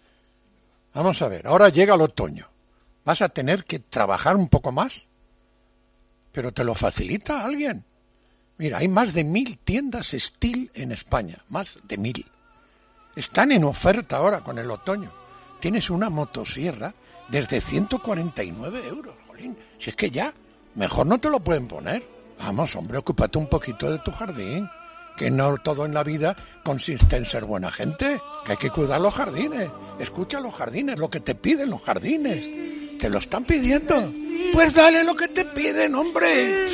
Vamos a ver, ahora llega el otoño. ¿Vas a tener que trabajar un poco más? Pero te lo facilita alguien. Mira, hay más de mil tiendas Steel en España, más de mil. Están en oferta ahora con el otoño. Tienes una motosierra desde ciento cuarenta y nueve euros, jolín. Si es que ya, mejor no te lo pueden poner. Vamos, hombre, ocúpate un poquito de tu jardín. Que no todo en la vida consiste en ser buena gente, que hay que cuidar los jardines. Escucha los jardines, lo que te piden los jardines. Te lo están pidiendo. Pues dale lo que te piden, hombre.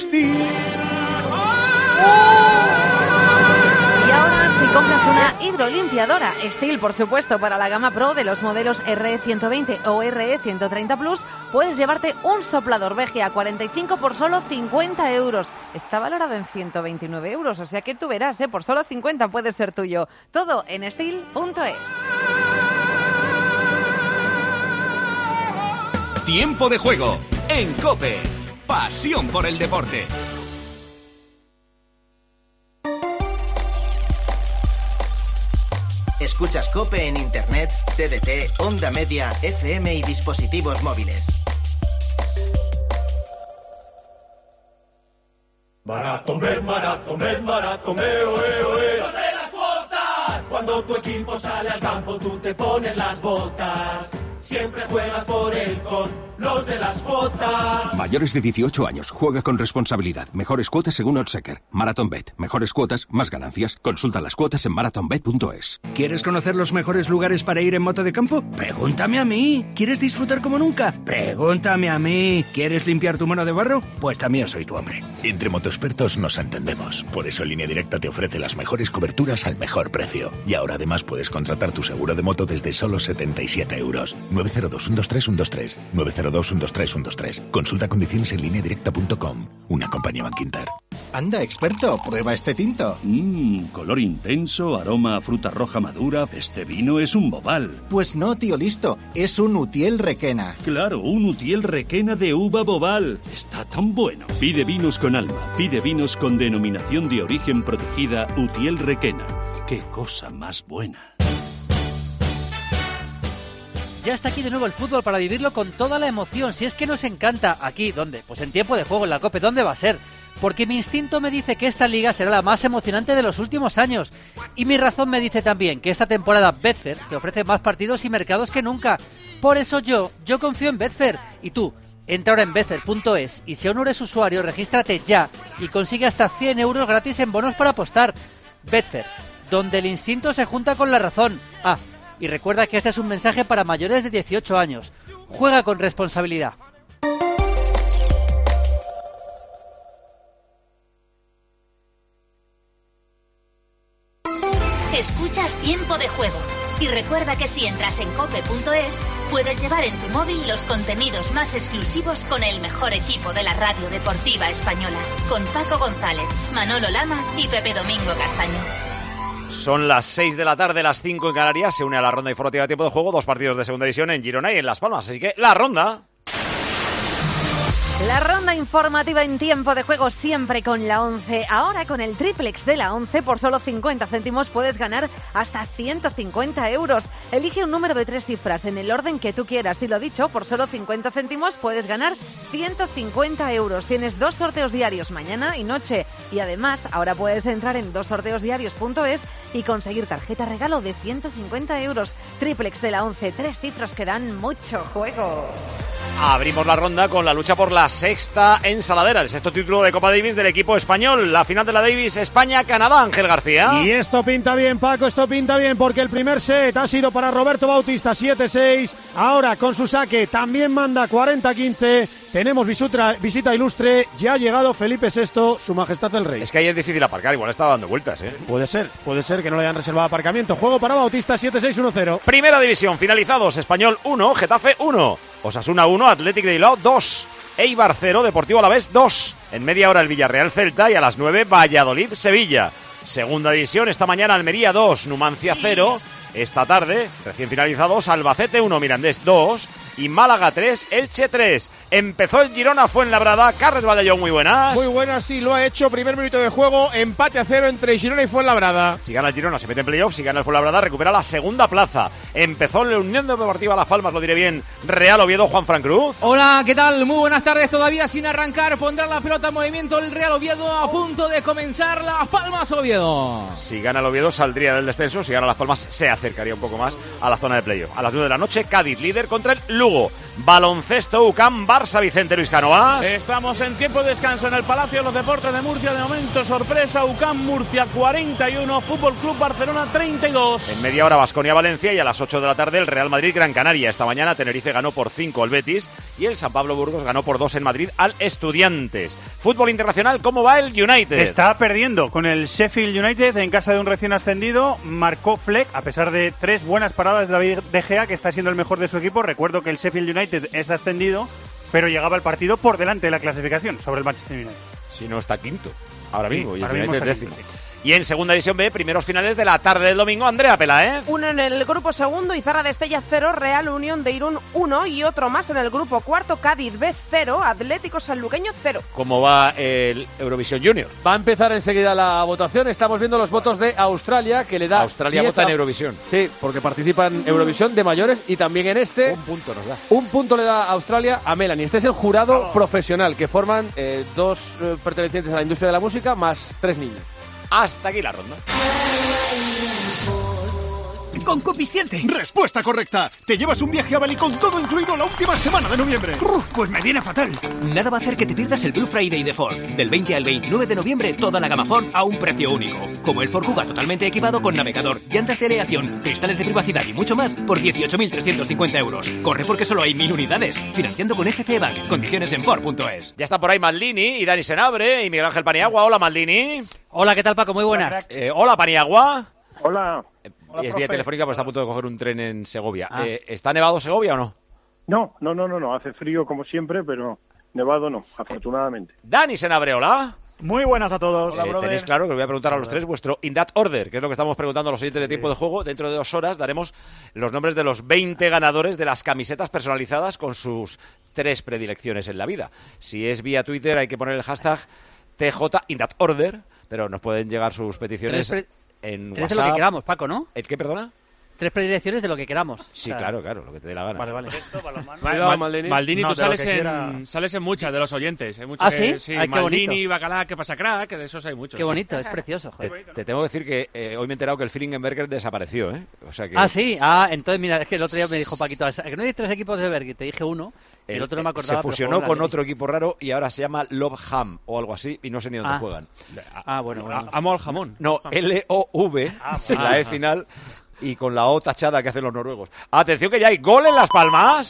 Y ahora, si compras una hidrolimpiadora Steel, por supuesto, para la gama Pro de los modelos R E ciento veinte o R E ciento treinta Plus, puedes llevarte un soplador V G A cuarenta y cinco por solo cincuenta euros. Está valorado en ciento veintinueve euros, o sea que tú verás, ¿eh? Por solo cincuenta puede ser tuyo. Todo en steel punto es. Tiempo de juego en COPE. Pasión por el deporte. Escuchas COPE en Internet, T D T, Onda Media, F M y dispositivos móviles. Maratomé, maratomé, maratomé, oe, oe. ¡Los de las cuotas! Cuando tu equipo sale al campo, tú te pones las botas. Siempre juegas por él con los de las cuotas. Mayores de dieciocho años, juega con responsabilidad. Mejores cuotas según Oddschecker. MarathonBet. Mejores cuotas, más ganancias. Consulta las cuotas en marathonbet punto es. ¿Quieres conocer los mejores lugares para ir en moto de campo? Pregúntame a mí. ¿Quieres disfrutar como nunca? Pregúntame a mí. ¿Quieres limpiar tu mano de barro? Pues también soy tu hombre. Entre motoexpertos nos entendemos. Por eso Línea Directa te ofrece las mejores coberturas al mejor precio. Y ahora además puedes contratar tu seguro de moto desde solo setenta y siete euros. nueve cero dos, uno dos tres, uno dos tres. nueve cero dos, uno dos tres, uno dos tres. Consulta condiciones en línea directa punto com. Una compañía Bankinter. Anda, experto, prueba este tinto. Mmm, color intenso, aroma a fruta roja madura. Este vino es un Boval. Pues no, tío listo. Es un Utiel Requena. Claro, un Utiel Requena de uva Boval. Está tan bueno. Pide vinos con alma. Pide vinos con denominación de origen protegida Utiel Requena. ¡Qué cosa más buena! Ya está aquí de nuevo el fútbol para vivirlo con toda la emoción. Si es que nos encanta. ¿Aquí? ¿Dónde? Pues en tiempo de juego en la COPE. ¿Dónde va a ser? Porque mi instinto me dice que esta liga será la más emocionante de los últimos años. Y mi razón me dice también que esta temporada Betfair te ofrece más partidos y mercados que nunca. Por eso yo, yo confío en Betfair. Y tú, entra ahora en betfair punto es y si aún no eres usuario, regístrate ya y consigue hasta cien euros gratis en bonos para apostar. Betfair, donde el instinto se junta con la razón. Ah, Y recuerda que este es un mensaje para mayores de dieciocho años. Juega con responsabilidad. Escuchas Tiempo de Juego. Y recuerda que si entras en cope punto es, puedes llevar en tu móvil los contenidos más exclusivos con el mejor equipo de la radio deportiva española. Con Paco González, Manolo Lama y Pepe Domingo Castaño. Son las seis de la tarde, las cinco en Canarias. Se une a la ronda informativa de Tiempo de Juego. Dos partidos de segunda división en Girona y en Las Palmas. Así que la ronda... La ronda informativa en Tiempo de Juego siempre con la once. Ahora con el triplex de la once por solo cincuenta céntimos puedes ganar hasta ciento cincuenta euros. Elige un número de tres cifras en el orden que tú quieras. Y lo dicho, por solo cincuenta céntimos puedes ganar ciento cincuenta euros. Tienes dos sorteos diarios mañana y noche. Y además ahora puedes entrar en dos sorteos diarios punto es y conseguir tarjeta regalo de ciento cincuenta euros. Triplex de la once, tres cifras que dan mucho juego. Abrimos la ronda con la lucha por la sexta ensaladera, el sexto título de Copa Davis del equipo español. La final de la Davis, España-Canadá, Ángel García. Y esto pinta bien, Paco, esto pinta bien, porque el primer set ha sido para Roberto Bautista, siete seis. Ahora con su saque también manda cuarenta quince. Tenemos visita, visita ilustre, ya ha llegado Felipe sexto, su majestad el rey. Es que ahí es difícil aparcar, igual está dando vueltas, ¿eh? Puede ser, puede ser que no le hayan reservado aparcamiento. Juego para Bautista, siete seis uno cero. Primera división, finalizados, Español uno, Getafe uno, Osasuna uno, Athletic de Bilbao dos, Eibar cero, Deportivo Alavés dos. En media hora el Villarreal Celta y a las nueve Valladolid Sevilla. Segunda división, esta mañana Almería dos, Numancia cero. Esta tarde, recién finalizados, Albacete uno, Mirandés dos y Málaga tres, Elche tres. Empezó el Girona Fuenlabrada. Carles Vallallón, muy buenas. Muy buenas, sí, lo ha hecho. Primer minuto de juego, empate a cero entre Girona y Fuenlabrada. Si gana el Girona se mete en playoff, si gana el Fuenlabrada recupera la segunda plaza. Empezó la Unión Deportiva Las Palmas, lo diré bien, Real Oviedo, Juan Fran Cruz. Hola, ¿qué tal? Muy buenas tardes. Todavía sin arrancar, pondrá la pelota en movimiento el Real Oviedo, a punto de comenzar Las Palmas Oviedo. Si gana el Oviedo saldría del descenso, si gana Las Palmas se acercaría un poco más a la zona de playoff. A las nueve de la noche, Cádiz líder contra el Lugo. Baloncesto, U C A M, Barça, Vicente Luis Cánovas. Estamos en tiempo de descanso en el Palacio de los Deportes de Murcia. De momento, sorpresa, U C A M Murcia cuarenta y uno, Fútbol Club Barcelona treinta y dos. En media hora, Baskonia Valencia y a las ocho de la tarde el Real Madrid Gran Canaria. Esta mañana Tenerife ganó por cinco al Betis y el San Pablo Burgos ganó por dos en Madrid al Estudiantes. Fútbol internacional, ¿cómo va el United? Está perdiendo con el Sheffield United en casa de un recién ascendido. Marcó Fleck, a pesar de tres buenas paradas de David De Gea, que está siendo el mejor de su equipo. Recuerdo que el Sheffield United es ascendido, pero llegaba el partido por delante de la clasificación sobre el Manchester United. Si no está quinto, ahora mismo, sí, y el United United décimo. Y en segunda división B, primeros finales de la tarde del domingo, Andrea Peláez. Uno en el grupo segundo, Izarra de Estella cero, Real Unión de Irún uno y otro más en el grupo cuarto, Cádiz B cero, Atlético Sanluqueño cero. ¿Cómo va el Eurovisión Junior? Va a empezar enseguida la votación. Estamos viendo los votos de Australia, que le da... Australia vota en Eurovisión. Sí, porque participa en Eurovisión de mayores y también en este... Un punto nos da. Un punto le da Australia a Melanie. Este es el jurado oh. profesional, que forman eh, dos eh, pertenecientes a la industria de la música, más tres niños. Hasta aquí la ronda. Con Coeficiente. Respuesta correcta. Te llevas un viaje a Bali con todo incluido la última semana de noviembre. Uf, pues me viene fatal. Nada va a hacer que te pierdas el Blue Friday de Ford. Del veinte al veintinueve de noviembre, toda la gama Ford a un precio único. Como el Ford Kuga totalmente equipado con navegador, llantas de aleación, cristales de privacidad y mucho más por dieciocho mil trescientos cincuenta euros. Corre porque solo hay mil unidades. Financiando con F C Bank. Condiciones en Ford punto es. Ya está por ahí Maldini y Dani Senabre y Miguel Ángel Paniagua. Hola, Maldini. Hola, ¿qué tal, Paco? Muy buenas. Eh, hola, Paniagua. Hola. Eh, Hola, es vía telefónica, pero está a punto de coger un tren en Segovia. Ah. Eh, ¿Está nevado Segovia o no? No, no, no, no, no. Hace frío como siempre, pero nevado no, afortunadamente. Dani Senabre, hola. Muy buenas a todos. Eh, tenéis claro que os voy a preguntar a los tres vuestro in that order, que es lo que estamos preguntando a los oyentes de Tiempo de Juego. Dentro de dos horas daremos los nombres de los veinte ganadores de las camisetas personalizadas con sus tres predilecciones en la vida. Si es vía Twitter hay que poner el hashtag T J in that order, pero nos pueden llegar sus peticiones pre- en tres WhatsApp. De lo que queramos, Paco, ¿no? ¿El qué, perdona? Tres predilecciones de lo que queramos. Sí, o sea, claro, claro, lo que te dé la gana. Vale, vale. Mal, Maldini, Maldini no, tú sales en, quiera... sales en muchas de los oyentes. Hay muchos ¿Ah, que, sí? sí Ay, Maldini, Bacalá, ¿qué pasa, crack? Que de esos hay muchos. Qué bonito, es precioso. Te, te tengo que decir que eh, hoy me he enterado que el Flingenberger desapareció, ¿eh? O sea que... Ah, sí. Ah, entonces mira, es que el otro día me dijo Paquito, que no hay tres equipos de Berger, te dije uno. El, el otro no me acordaba. Se fusionó con otro equipo raro y ahora se llama Love Ham o algo así y no sé ni dónde ah. juegan. Ah, bueno, bueno. Amo al jamón. No, L O V, ah, la E final. y con la O tachada que hacen los noruegos. Atención que ya hay gol en Las Palmas.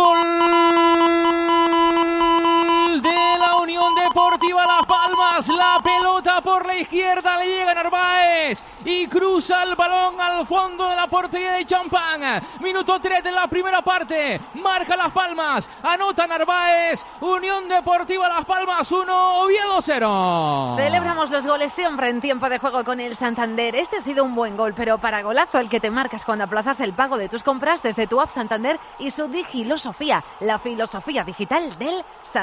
¡Gol de la Unión Deportiva Las Palmas! La pelota por la izquierda le llega a Narváez y cruza el balón al fondo de la portería de Champán. Minuto tres de la primera parte. Marca Las Palmas, anota Narváez. Unión Deportiva Las Palmas uno, Oviedo cero. Celebramos los goles siempre en tiempo de juego con el Santander. Este ha sido un buen gol, pero para golazo el que te marcas cuando aplazas el pago de tus compras desde tu app Santander y su Digilosofía, la filosofía digital del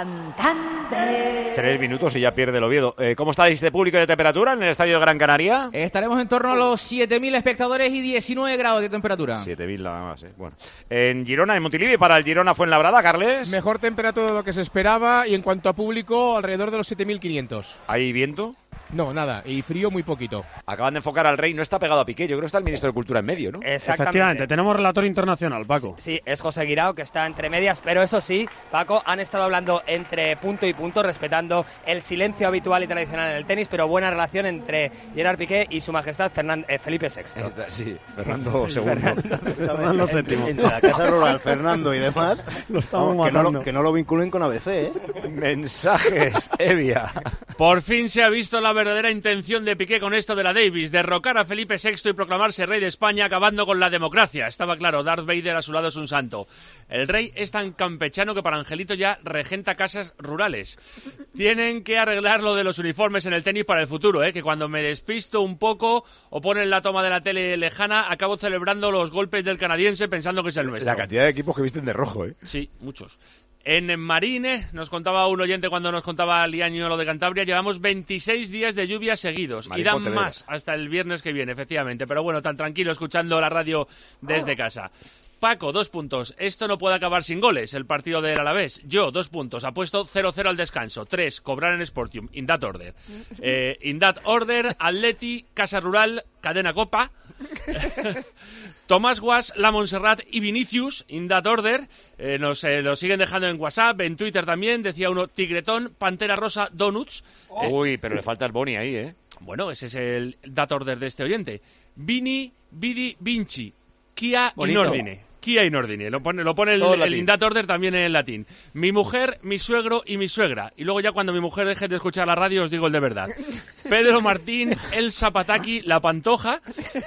Santander. Tres minutos y ya pierde el Oviedo. Eh, ¿Cómo estáis de público y de temperatura en el estadio de Gran Canaria? Estaremos en torno a los siete mil espectadores y diecinueve grados de temperatura. siete mil nada más, eh. Bueno. En Girona, en Montilivi, para el Girona Fuenlabrada, Carles. Mejor temperatura de lo que se esperaba y en cuanto a público, alrededor de los siete mil quinientos. ¿Hay viento? No, nada, y frío muy poquito. Acaban de enfocar al Rey, no está pegado a Piqué, yo creo que está el ministro de Cultura en medio, ¿no? Efectivamente, tenemos relator internacional, Paco. Sí, es José Guirao, que está entre medias, pero eso sí, Paco, han estado hablando entre punto y punto, respetando el silencio habitual y tradicional en el tenis, pero buena relación entre Gerard Piqué y su majestad Fernand, eh, Felipe sexto. Esta, sí, Fernando segundo. Fernando, Fernando séptimo. Entre la Casa Rural, Fernando y demás, lo estamos vamos, que, no matando. lo, que no lo vinculen con A B C, ¿eh? Mensajes, Evia. Por fin se ha visto la verdadera intención de Piqué con esto de la Davis, derrocar a Felipe sexto y proclamarse rey de España, acabando con la democracia. Estaba claro, Darth Vader a su lado es un santo. El rey es tan campechano que para Angelito ya regenta casas rurales. Tienen que arreglar lo de los uniformes en el tenis para el futuro, ¿eh? Que cuando me despisto un poco o ponen la toma de la tele lejana, acabo celebrando los golpes del canadiense pensando que es el nuestro. La cantidad de equipos que visten de rojo, ¿eh? Sí, muchos. En Marine, nos contaba un oyente cuando nos contaba Liaño lo de Cantabria, llevamos veintiséis días de lluvia seguidos. Marín y dan Pontevedra. más hasta el viernes que viene, efectivamente. Pero bueno, tan tranquilo escuchando la radio desde casa. Paco, dos puntos. Esto no puede acabar sin goles, el partido del Alavés. Yo, dos puntos. Apuesto cero cero al descanso. Tres, cobrar en Sportium. In that order. Eh, in that order, Atleti, Casa Rural, Cadena Copa. Tomás Guas, La Montserrat y Vinicius, in that order, eh, nos eh, lo siguen dejando en WhatsApp, en Twitter también, decía uno, Tigretón, Pantera Rosa, Donuts. Oh. Uy, pero le falta el Boni ahí, ¿eh? Bueno, ese es el that order de este oyente. Vini, Vidi, Vinci, Kia Bonito. in ordine. Kia in ordine, lo pone, lo pone el, Todo en el latín. in that order también en latín. Mi mujer, mi suegro y mi suegra. Y luego ya cuando mi mujer deje de escuchar la radio os digo el de verdad. Pedro Martín, El Zapataki, La Pantoja.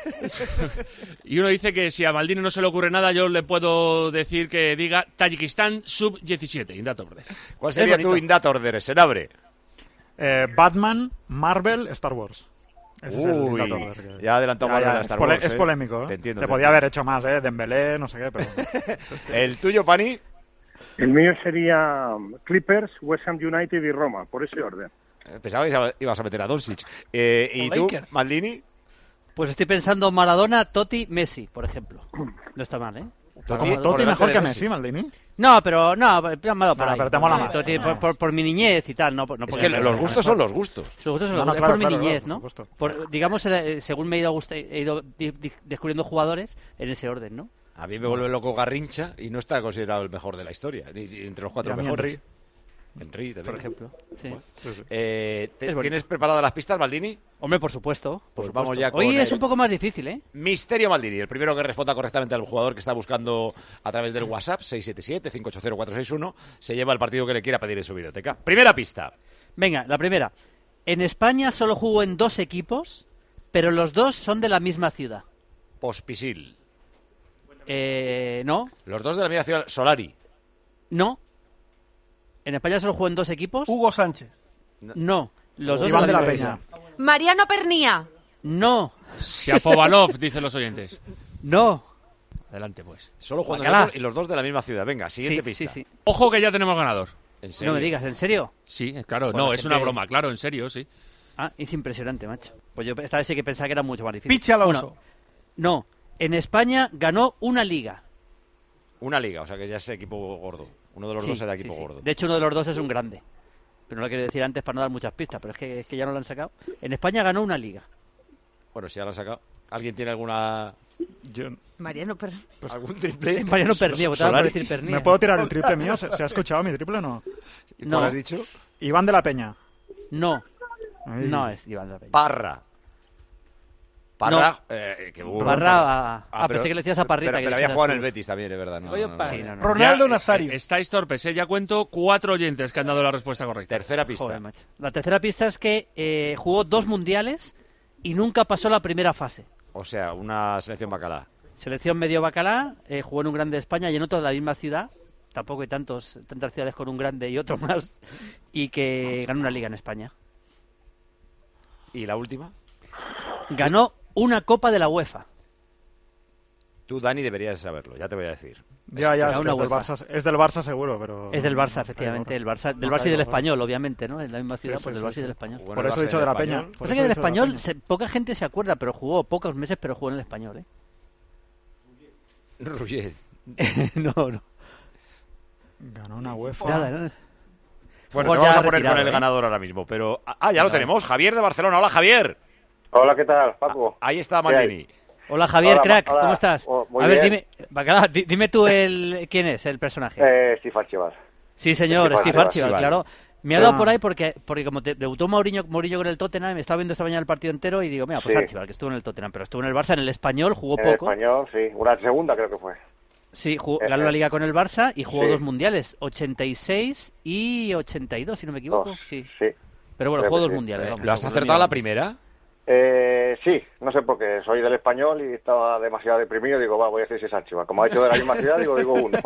Y uno dice que si a Maldini no se le ocurre nada, yo le puedo decir que diga Tayikistán sub diecisiete, in that order. ¿Cuál sería tu in that order, Senabre? Eh, Batman, Marvel, Star Wars. Ese es el Uy, in that order que- ya adelantó Ya, Marvel ya, a Star es, pole- Wars, es ¿eh? polémico, ¿eh? Te entiendo. Se te podía entiendo. haber hecho más, ¿eh? Dembélé, no sé qué, pero... ¿El tuyo, Pani? El mío sería Clippers, West Ham United y Roma, por ese orden. Pensaba que ibas a meter a Doncic. Eh, ¿Y O tú, Lakers. Maldini? Pues estoy pensando Maradona, Totti, Messi, por ejemplo. No está mal, ¿eh? Totti- Totti por delante mejor de que Messi. Messi, Maldini. No, pero no, me han dado por No, ahí. pero te mola más. Totti, por, por- por mi niñez y tal, no, no Es por- que los gustos son los gustos. Los gustos son No, los no, gustos, claro, es por mi claro, niñez, claro, ¿no? por supuesto. Por- digamos, eh, según me he ido, gust- he ido di- di- descubriendo jugadores en ese orden, ¿no? A mí me vuelve loco Garrincha y no está considerado el mejor de la historia, ni ni entre los cuatro Y a mí mejores. Henry. Henry también. Por ejemplo. Sí. Eh, ¿te- Es bonito. ¿Tienes preparadas las pistas, Maldini? Hombre, por supuesto. por Pues vamos supuesto. ya con Hoy es el- un poco más difícil, ¿eh? Misterio Maldini, el primero que responda correctamente al jugador que está buscando a través del WhatsApp, seis siete siete, cinco ocho cero, cuatro seis uno, se lleva el partido que le quiera pedir en su videoteca. Primera pista. Venga, la primera. En España solo jugó en dos equipos, pero los dos son de la misma ciudad. Pospisil. Eh, no, Los dos de la misma ciudad. Solari. no. En España solo jugó en dos equipos. Hugo Sánchez. No, los dos Iván de la misma Peña. ciudad. Mariano Pernía. No, Shapovalov, dicen los oyentes. no. Adelante, pues. Solo jugando Bacalá. nosotros y los dos de la misma ciudad. Venga, siguiente Sí, pista. sí, sí. Ojo que ya tenemos ganador. ¿En serio? No me digas, ¿en serio? Sí, claro. Bueno, no, la es gente- una broma, claro, en serio, sí. Ah, es impresionante, macho. Pues yo esta vez sí que pensaba que era mucho más difícil. Pichi Alonso. Bueno, no, en España ganó una liga. Una liga, o sea que ya es equipo gordo. Uno de los Sí, dos era sí, equipo sí. gordo. De hecho, uno de los dos es un grande. Pero no lo quiero decir antes para no dar muchas pistas, pero es que, es que ya no lo han sacado. En España ganó una liga. Bueno, si ya lo han sacado. ¿Alguien tiene alguna Yo- Mariano Per... algún triple? Mariano Pernía, votaba por Solari. decir Pernía. ¿Me puedo tirar el triple mío? ¿Se, se ha escuchado mi triple o no? ¿Cuál No. has dicho? Iván de la Peña. No, Ay. no es Iván de la Peña. Parra. Parra, No. eh, que hubo- Parra, ah, Ah, pensé que le decías a Parrita, Pero, que pero le había dijeras jugado en tú. el Betis también, es verdad. No, Oye, no, no. Parra. Sí, no, no. Ronaldo Nazario. Estáis torpes, ¿eh? Ya cuento cuatro oyentes que han dado la respuesta correcta. Tercera pista. Joder, macho. La tercera pista es que eh, jugó dos mundiales y nunca pasó la primera fase. O sea, una selección bacalá. Selección medio bacalá, eh, jugó en un grande de España y en otro de la misma ciudad. Tampoco hay tantos, tantas ciudades con un grande y otro más. Y que ganó una liga en España. ¿Y la última? Ganó una Copa de la UEFA. Tú, Dani, deberías saberlo, ya te voy a decir. Ya, ya, Era es, que una es, del UEFA. Barça, es del Barça seguro, pero... Es del Barça, efectivamente. El Barça, del No Barça y del caigo, ¿no? Español, obviamente, ¿no? En la misma ciudad, Sí, pues sí, del Barça sí, y del sí. Español. Por eso he dicho de la Peña. Por Pasa eso que he del dicho de la Español, Peña. se- poca gente se acuerda, pero jugó pocos meses, pero jugó en el Español, ¿eh? Ruggier. no, no. Ganó una UEFA. Nada, ¿no? Bueno, Juego te vamos ya a poner retirado, con el ¿eh? ganador ahora mismo, pero... Ah, ya lo Claro. tenemos, Javier de Barcelona. Hola, Javier. Hola, ¿qué tal, Paco? Ahí está ¿Qué hay? Maldini. Hola, Javier, Hola, crack, hola. ¿cómo estás? Oh, muy a ver, bien. dime, Bacalá, di- dime tú el quién es el personaje. Eh, Steve Archibald. Sí, señor, Steve Steve Archibald, Archibald, sí, claro. Me ha dado Ah. por ahí porque, porque como te- debutó Mourinho, Mourinho con el Tottenham, me estaba viendo esta mañana el partido entero y digo, mira, pues Sí. Archibald, que estuvo en el Tottenham, pero estuvo en el Barça, en el Español, jugó En el poco. español, sí. Una segunda creo que fue. Sí, jugó, Eh, ganó eh. la Liga con el Barça y jugó Sí. dos mundiales, ochenta y seis y ochenta y dos, si no me equivoco. Dos, Sí. sí. Pero bueno, Creo jugó que dos sí. mundiales. Eh, vamos, ¿Lo has seguro, acertado a mira. la primera? Eh, sí, no sé por qué. Soy del español y estaba demasiado deprimido. Digo, va, voy a decir si es Archibald. Como ha hecho de la misma ciudad, digo, digo uno.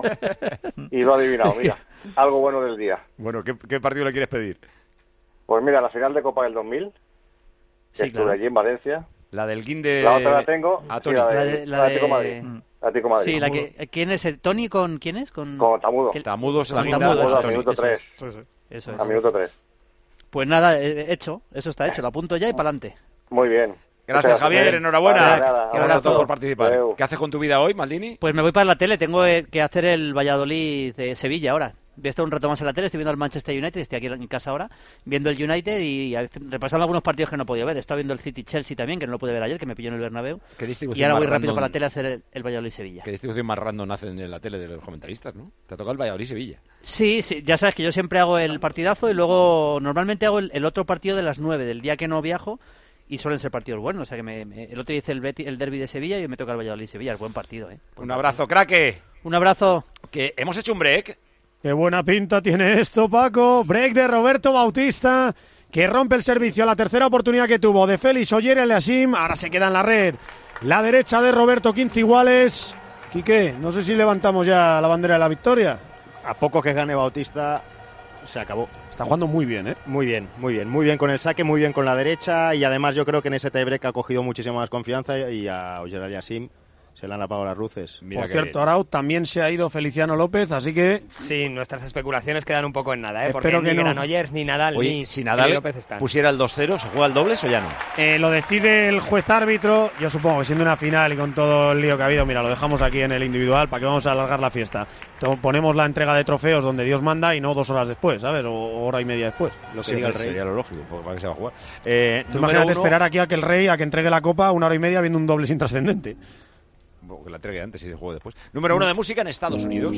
Y lo ha adivinado, mira. Algo bueno del día. Bueno, ¿qué, qué partido le quieres pedir? Pues mira, la final de Copa del dos mil. Que Sí, estuve claro. allí en Valencia. La del Guinde... La otra la tengo. A sí, Toni. la de, La de- la Atlético de- Madrid. Atlético Madrid. Sí, la que, ¿quién es? el- ¿Tony con quién es? Con, Con Tamudo. que- Tamudo se la con guinda Tamudo, a eso al es, minuto eso tres. es. Eso es. Al minuto tres. Pues nada, eh, hecho, eso está hecho, lo apunto ya y para adelante. Muy bien. Gracias, Muchas Javier, gracias. enhorabuena. Nada, nada, Gracias a abrazo. todos por participar. Adeu. ¿Qué haces con tu vida hoy, Maldini? Pues me voy para la tele, tengo eh, que hacer el Valladolid de Sevilla ahora. Voy a estar un rato más en la tele, estoy viendo el Manchester United, estoy aquí en casa ahora, viendo el United y a veces repasando algunos partidos que no he podido ver. He estado viendo el City-Chelsea también, que no lo pude ver ayer, que me pilló en el Bernabéu. ¿Qué distribución Y ahora más voy rápido random- para la tele a hacer el, el Valladolid-Sevilla. ¿Qué distribución más random hacen en la tele de los comentaristas, no? Te ha tocado el Valladolid-Sevilla. Sí, sí, ya sabes que yo siempre hago el partidazo y luego normalmente hago el, el otro partido de las nueve del día que no viajo y suelen ser partidos buenos. O sea que me, me- el otro día hice el, Beti- el derby de Sevilla y me toca el Valladolid-Sevilla. Es buen partido, ¿eh? Buen Un partido. abrazo, craque. Un abrazo. Que hemos hecho un break. Qué buena pinta tiene esto, Paco. Break de Roberto Bautista, que rompe el servicio a la tercera oportunidad que tuvo de Félix Oyer el Asim. Ahora se queda en la red. La derecha de Roberto, quince iguales. Quique, no sé si levantamos ya la bandera de la victoria. A poco que gane Bautista, se acabó. Está jugando muy bien, ¿eh? Muy bien, muy bien. Muy bien con el saque, muy bien con la derecha. Y además yo creo que en ese tiebreak ha cogido muchísima más confianza y a Oyer Aliasim se le han apagado las luces. Por cierto, Arau, también se ha ido Feliciano López, así que... Sí, nuestras especulaciones quedan un poco en nada, ¿eh? Porque Espero que ni no. Granollers, ni Nadal, Oye, ni si ni Nadal López están. pusiera el dos cero, ¿se juega el dobles o ya no? Eh, lo decide el juez árbitro. Yo supongo que siendo una final y con todo el lío que ha habido, mira, lo dejamos aquí en el individual para que vamos a alargar la fiesta. To- Ponemos la entrega de trofeos donde Dios manda y no dos horas después, ¿sabes? O hora y media después. Lo que diga el rey. Sería lo lógico, pues, para que se va a jugar. Eh, Tú número imagínate uno- esperar aquí a que el rey, a que entregue la copa una hora y media viendo un doble sin trascendente. Que la entregue antes y se juegue después. Número uno de música en Estados Unidos.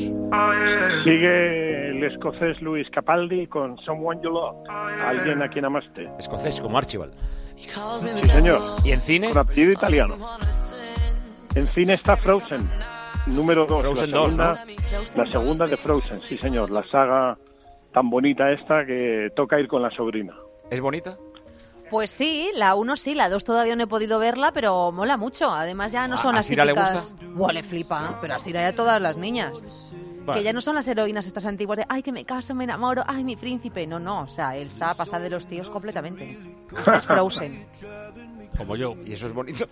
Sigue el escocés Luis Capaldi con Someone You Love. Alguien a quien amaste. Escocés, como Archibald. Sí, señor. ¿Y en cine? Con apellido italiano. En cine está Frozen. Número dos. Frozen la dos, segunda, La segunda de Frozen, sí señor. La saga tan bonita esta que toca ir con la sobrina. ¿Es bonita? Pues sí, la uno sí, la dos todavía no he podido verla, pero mola mucho. Además ya no ¿A- son a las Sira le típicas... Buah, le flipa, pero a Sira y a todas las niñas. Vale. Que ya no son las heroínas estas antiguas de ay, que me caso, me enamoro, ay, mi príncipe. No, no, o sea, Elsa pasa de los tíos completamente. Esa es Frozen. Como yo. Y eso es bonito.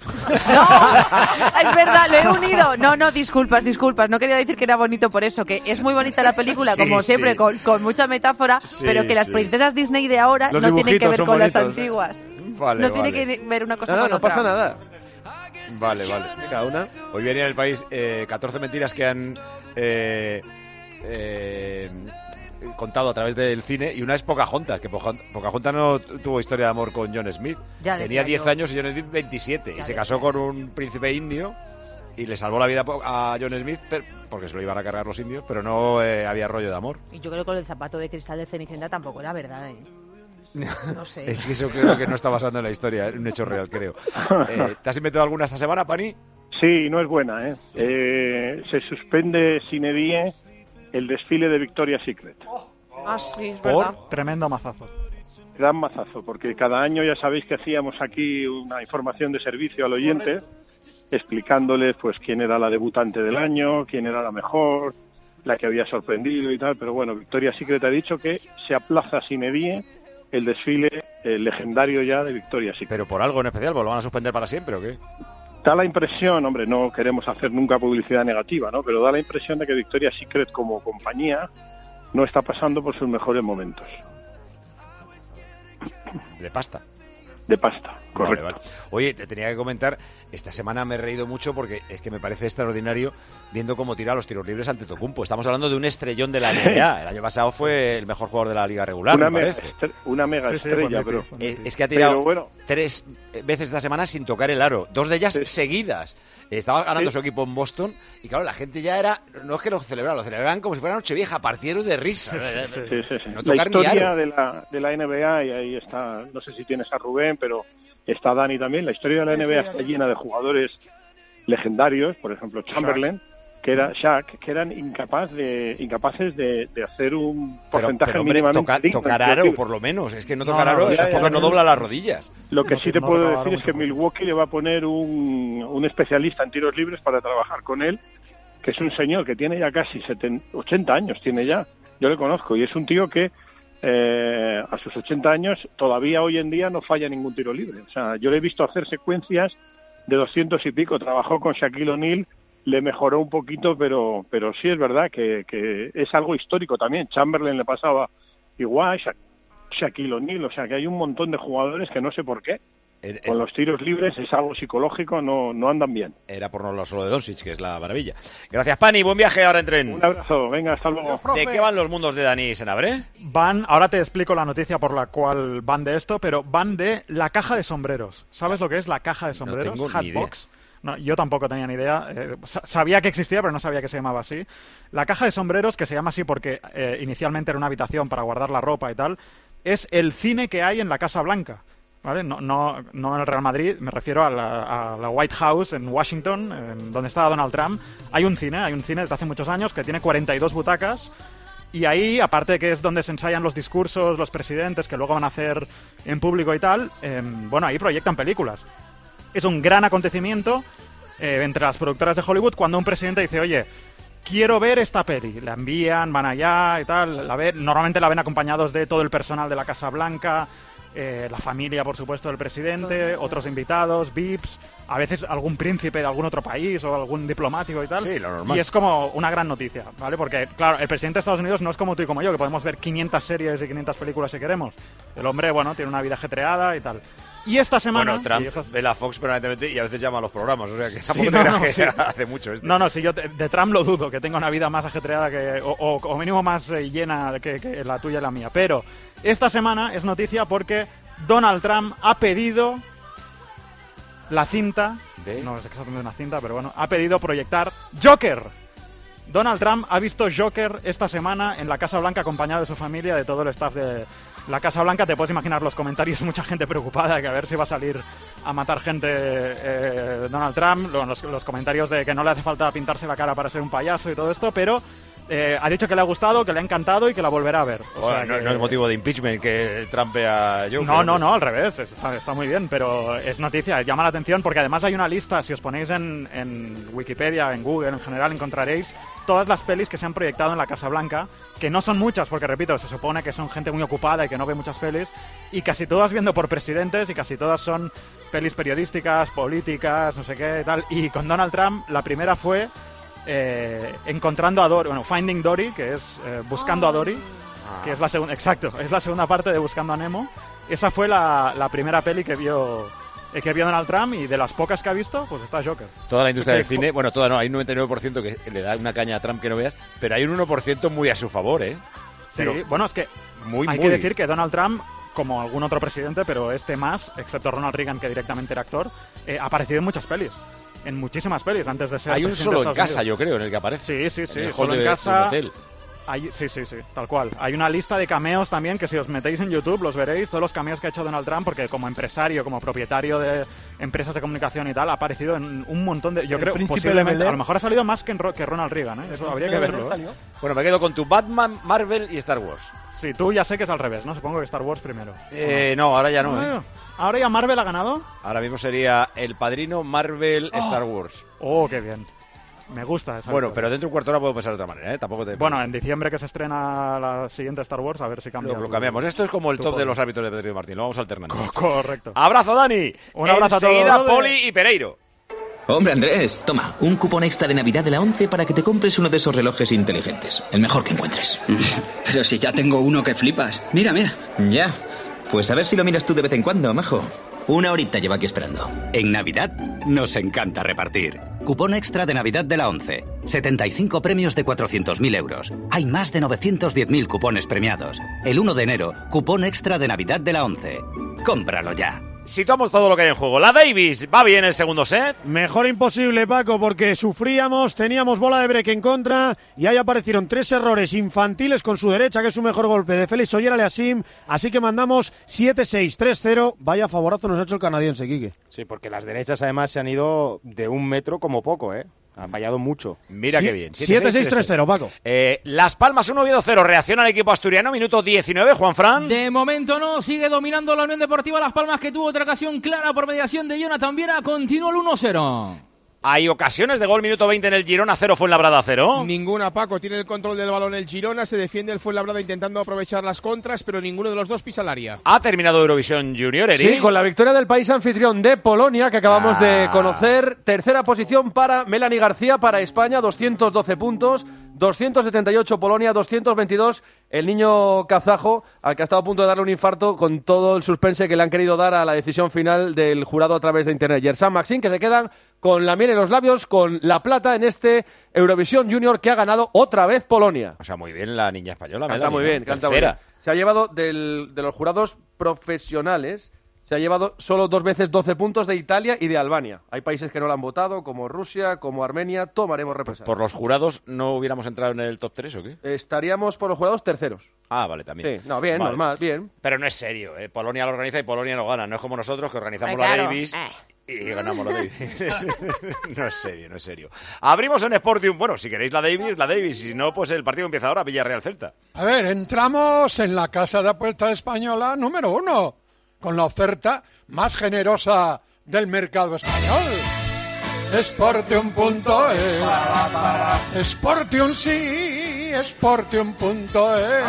Es verdad, lo he unido. No, no, disculpas, disculpas. No quería decir que era bonito por eso, que es muy bonita la película, Sí, como siempre, sí. con, con mucha metáfora, Sí, pero que las sí. princesas Disney de ahora Los no tienen que dibujitos ver son con las bonitos. antiguas. Vale, no tiene vale. que ver una cosa Nada, con no otra. pasa nada. Vale, vale. Cada una. Hoy venía en el país eh, catorce mentiras que han eh, eh, contado a través del cine y una es Pocahontas, que Poca- Pocahontas no tu- tuvo historia de amor con John Smith. Ya Tenía decía diez yo. años y John Smith veintisiete y Ya se casó con un príncipe indio y le salvó la vida a John Smith per- porque se lo iban a cargar los indios, pero no eh, había rollo de amor. Y yo creo que el zapato de cristal de Cenicienta tampoco era verdad, ¿eh? No sé. Es que eso creo que no está basado en la historia, en un hecho real, creo. Eh, ¿Te has inventado alguna esta semana, Pani? Sí, no es buena, ¿eh? eh se suspende sine die el desfile de Victoria's Secret. Ah, sí, es ¿Por? verdad. Tremendo mazazo. Gran mazazo, porque cada año ya sabéis que hacíamos aquí una información de servicio al oyente, explicándoles pues quién era la debutante del año, quién era la mejor, la que había sorprendido y tal, pero bueno, Victoria's Secret ha dicho que se aplaza sine die el desfile el legendario ya de Victoria's Secret. ¿Pero por algo en especial? ¿Pues lo van a suspender para siempre o qué? Da la impresión, hombre, no queremos hacer nunca publicidad negativa, ¿no? Pero da la impresión de que Victoria's Secret como compañía no está pasando por sus mejores momentos. De pasta. De pasta, correcto. Vale, vale. Oye, te tenía que comentar, esta semana me he reído mucho porque es que me parece extraordinario viendo cómo tira los tiros libres ante Antetokounmpo. Estamos hablando de un estrellón de la N B A. El año pasado fue el mejor jugador de la liga regular, Una me mega, parece. estre- una mega Sí, sí, estrella, bonito, pero... Es, es que ha tirado Pero bueno. tres veces esta semana sin tocar el aro. Dos de ellas Sí. seguidas. Estaba ganando Sí. su equipo en Boston y claro, la gente ya era... No es que lo celebraran, lo celebraban como si fuera Nochevieja, partieron de risa. Sí, sí, sí. No La tocar ni historia aro. de la, de la N B A, y ahí está, no sé si tienes a Rubén, pero está Dani también, la historia de la N B A está llena de jugadores legendarios, por ejemplo Chamberlain, que era Shaq, que eran incapaz de, incapaces de, de hacer un Pero, porcentaje pero, hombre, mínimamente toca- digno. tocar Es aro, decir, por lo menos. Es que no No, tocar no, aro, ya, es ya, porque ya. no dobla las rodillas. Lo que No sí te- te no puedo tocaba decir es mucho que más. Milwaukee le va a poner un, un especialista en tiros libres para trabajar con él, que es un señor que tiene ya casi setenta, ochenta años, tiene ya. Yo le conozco y es un tío que eh, a sus ochenta años todavía hoy en día no falla ningún tiro libre. O sea, yo le he visto hacer secuencias de doscientos y pico. Trabajó con Shaquille O'Neal, le mejoró un poquito, pero pero sí es verdad que, que es algo histórico también. Chamberlain le pasaba igual, Sha- Shaquille O'Neal, o sea que hay un montón de jugadores que no sé por qué. El- el- Con los tiros libres es algo psicológico, no, no andan bien. Era por no hablar solo de Doncic, que es la maravilla. Gracias, Pani. Buen viaje ahora en tren. Un abrazo, venga, hasta luego. ¿De qué van los mundos de Dani Senabre? Van, ahora te explico la noticia por la cual van de esto, pero van de la caja de sombreros. ¿Sabes lo que es la caja de sombreros? tengo ni Hatbox. No, yo tampoco tenía ni idea. Eh, sa- sabía que existía, pero no sabía que se llamaba así. La caja de sombreros, que se llama así porque eh, inicialmente era una habitación para guardar la ropa y tal, es el cine que hay en la Casa Blanca. ¿Vale? No, no, no en el Real Madrid, me refiero a la, a la White House en Washington, en donde está Donald Trump. Hay un cine, hay un cine desde hace muchos años que tiene cuarenta y dos butacas. Y ahí, aparte de que es donde se ensayan los discursos, los presidentes, que luego van a hacer en público y tal, eh, bueno, ahí proyectan películas. Es un gran acontecimiento eh, entre las productoras de Hollywood cuando un presidente dice, oye, quiero ver esta peli. La envían, van allá y tal, la ven. Normalmente la ven acompañados de todo el personal de la Casa Blanca, eh, la familia, por supuesto, del presidente, otros invitados, V I Ps, a veces algún príncipe de algún otro país o algún diplomático y tal. Sí, lo normal. Y es como una gran noticia, ¿vale? Porque, claro, el presidente de Estados Unidos no es como tú y como yo, que podemos ver quinientas series y quinientas películas si queremos. El hombre, bueno, tiene una vida ajetreada y tal. Y esta semana... Bueno, Trump y esas- ve la Fox permanentemente y a veces llama a los programas, o sea que tampoco Sí, te no, creas no, que sí. hace mucho esto. No, no, si yo de, de Trump lo dudo, que tenga una vida más ajetreada que, o, o, o mínimo más eh, llena que, que la tuya y la mía. Pero esta semana es noticia porque Donald Trump ha pedido la cinta, ¿De? no es exactamente una cinta, pero bueno, ha pedido proyectar Joker. Donald Trump ha visto Joker esta semana en la Casa Blanca acompañado de su familia, de todo el staff de la Casa Blanca. Te puedes imaginar los comentarios, mucha gente preocupada de que a ver si va a salir a matar gente eh, Donald Trump, los, los comentarios de que no le hace falta pintarse la cara para ser un payaso y todo esto, pero eh, ha dicho que le ha gustado, que le ha encantado y que la volverá a ver. O Bueno, sea no, que- no es motivo de impeachment que Trump vea a Joker. no, no, no, al revés, está, está muy bien, pero es noticia, llama la atención porque además hay una lista, si os ponéis en, en Wikipedia, en Google en general, encontraréis todas las pelis que se han proyectado en la Casa Blanca, que no son muchas, porque repito, se supone que son gente muy ocupada y que no ve muchas pelis, y casi todas viendo por presidentes y casi todas son pelis periodísticas, políticas, no sé qué y tal, y con Donald Trump la primera fue eh, Encontrando a Dory, bueno, Finding Dory, que es eh, Buscando a Dory, que es la segunda, exacto, es la segunda parte de Buscando a Nemo. Esa fue la, la primera peli que vio eh, que vio Donald Trump, y de las pocas que ha visto, pues está Joker. Toda la industria del Que- cine, bueno, toda no, hay un noventa y nueve por ciento que le da una caña a Trump que no veas, pero hay un uno por ciento muy a su favor, ¿eh? Sí, Pero bueno, es que muy, hay muy. que decir que Donald Trump, como algún otro presidente, pero este más, excepto Ronald Reagan, que directamente era actor, eh, ha aparecido en muchas pelis. En muchísimas pelis antes de ser Hay un presidente solo de en Estados casa, Unidos. yo creo, en el que aparece. Sí, sí, sí, En el solo hall en de- casa. del hotel. Hay, sí, sí, sí, tal cual. Hay una lista de cameos también que si os metéis en YouTube los veréis, todos los cameos que ha hecho Donald Trump, porque como empresario, como propietario de empresas de comunicación y tal, ha aparecido en un montón de... Yo El creo príncipe posiblemente, de Bel-Air. a lo mejor ha salido más que, en Ro- que Ronald Reagan, ¿eh? Eso habría que verlo. ¿eh? Bueno, me quedo con tu Batman, Marvel y Star Wars. Sí, tú ya sé que es al revés, ¿no? Supongo que Star Wars primero. Eh, no, ahora ya no, ¿eh? ¿Ahora ya Marvel ha ganado? Ahora mismo sería El Padrino, Marvel, Oh. Star Wars. Oh, qué bien. Me gusta esa Bueno, victoria. pero dentro de un cuarto de hora puedo pensar de otra manera, ¿eh? Tampoco te... Bueno, en diciembre que se estrena la siguiente Star Wars, a ver si cambia. Lo, lo tu- cambiamos. Esto es como el tu top de podio. los árbitros de Pedro y Martín. Lo vamos alternando. Correcto. Abrazo, Dani. Un abrazo a todos. Enseguida, Poli y Pereiro. Hombre, Andrés, toma, un cupón extra de Navidad de la ONCE para que te compres uno de esos relojes inteligentes. El mejor que encuentres. Pero si ya tengo uno que flipas. Mira, mira. Ya. Pues a ver si lo miras tú de vez en cuando, majo. Una horita llevo aquí esperando. En Navidad nos encanta repartir. Cupón extra de Navidad de la ONCE. setenta y cinco premios de cuatrocientos mil euros. Hay más de novecientos diez mil cupones premiados. El uno de enero, cupón extra de Navidad de la ONCE. Cómpralo ya. Situamos todo lo que hay en juego. La Davis va bien el segundo set. Mejor imposible, Paco, porque sufríamos, teníamos bola de break en contra y ahí aparecieron tres errores infantiles con su derecha, que es su mejor golpe, de Félix Oyer-Aliassime, así que mandamos siete seis tres cero. Vaya favorazo nos ha hecho el canadiense, Quique. Sí, porque las derechas además se han ido de un metro como poco, ¿eh? Han fallado mucho. Mira Sie- qué bien. siete seis tres cero, Paco. Eh, Las Palmas uno, Oviedo cero. Reacciona el equipo asturiano. Minuto diecinueve, Juan Fran. De momento no, sigue dominando la Unión Deportiva Las Palmas, que tuvo otra ocasión clara por mediación de Jonathan Viera. Continúa el uno cero. Hay ocasiones de gol, minuto veinte en el Girona, cero Fuenlabrada, cero. Ninguna, Paco. Tiene el control del balón el Girona, se defiende el Fuenlabrada intentando aprovechar las contras, pero ninguno de los dos pisa el área. Ha terminado Eurovisión Junior, Eri. Sí, con la victoria del país anfitrión de Polonia, que acabamos Ah. de conocer. Tercera posición para Melanie García, para España, doscientos doce puntos. doscientos setenta y ocho Polonia, doscientos veintidós el niño kazajo, al que ha estado a punto de darle un infarto con todo el suspense que le han querido dar a la decisión final del jurado a través de internet. Yersan Maxim, que se quedan con la miel en los labios, con la plata en este Eurovisión Junior que ha ganado otra vez Polonia. O sea, muy bien la niña española. Canta Melanie, muy ¿no? bien, canta muy Tercera. bien. Se ha llevado del- de los jurados profesionales, se ha llevado solo dos veces doce puntos de Italia y de Albania. Hay países que no la han votado, como Rusia, como Armenia. Tomaremos represalias. ¿Por los jurados no hubiéramos entrado en el top tres o qué? Estaríamos por los jurados terceros. Ah, vale, también. Sí, no, bien, Vale. normal, bien. Pero no es serio, ¿eh? Polonia lo organiza y Polonia lo gana. No es como nosotros que organizamos Eh, la claro. Davis y ganamos la Davis. No es serio, no es serio. Abrimos en Sportium. Bueno, si queréis la Davis, la Davis. Si no, pues el partido empieza ahora, Villarreal-Celta. A ver, entramos en la casa de apuesta española número uno, con la oferta más generosa del mercado español. Sportium punto es. Sportium sí, Sportium punto es.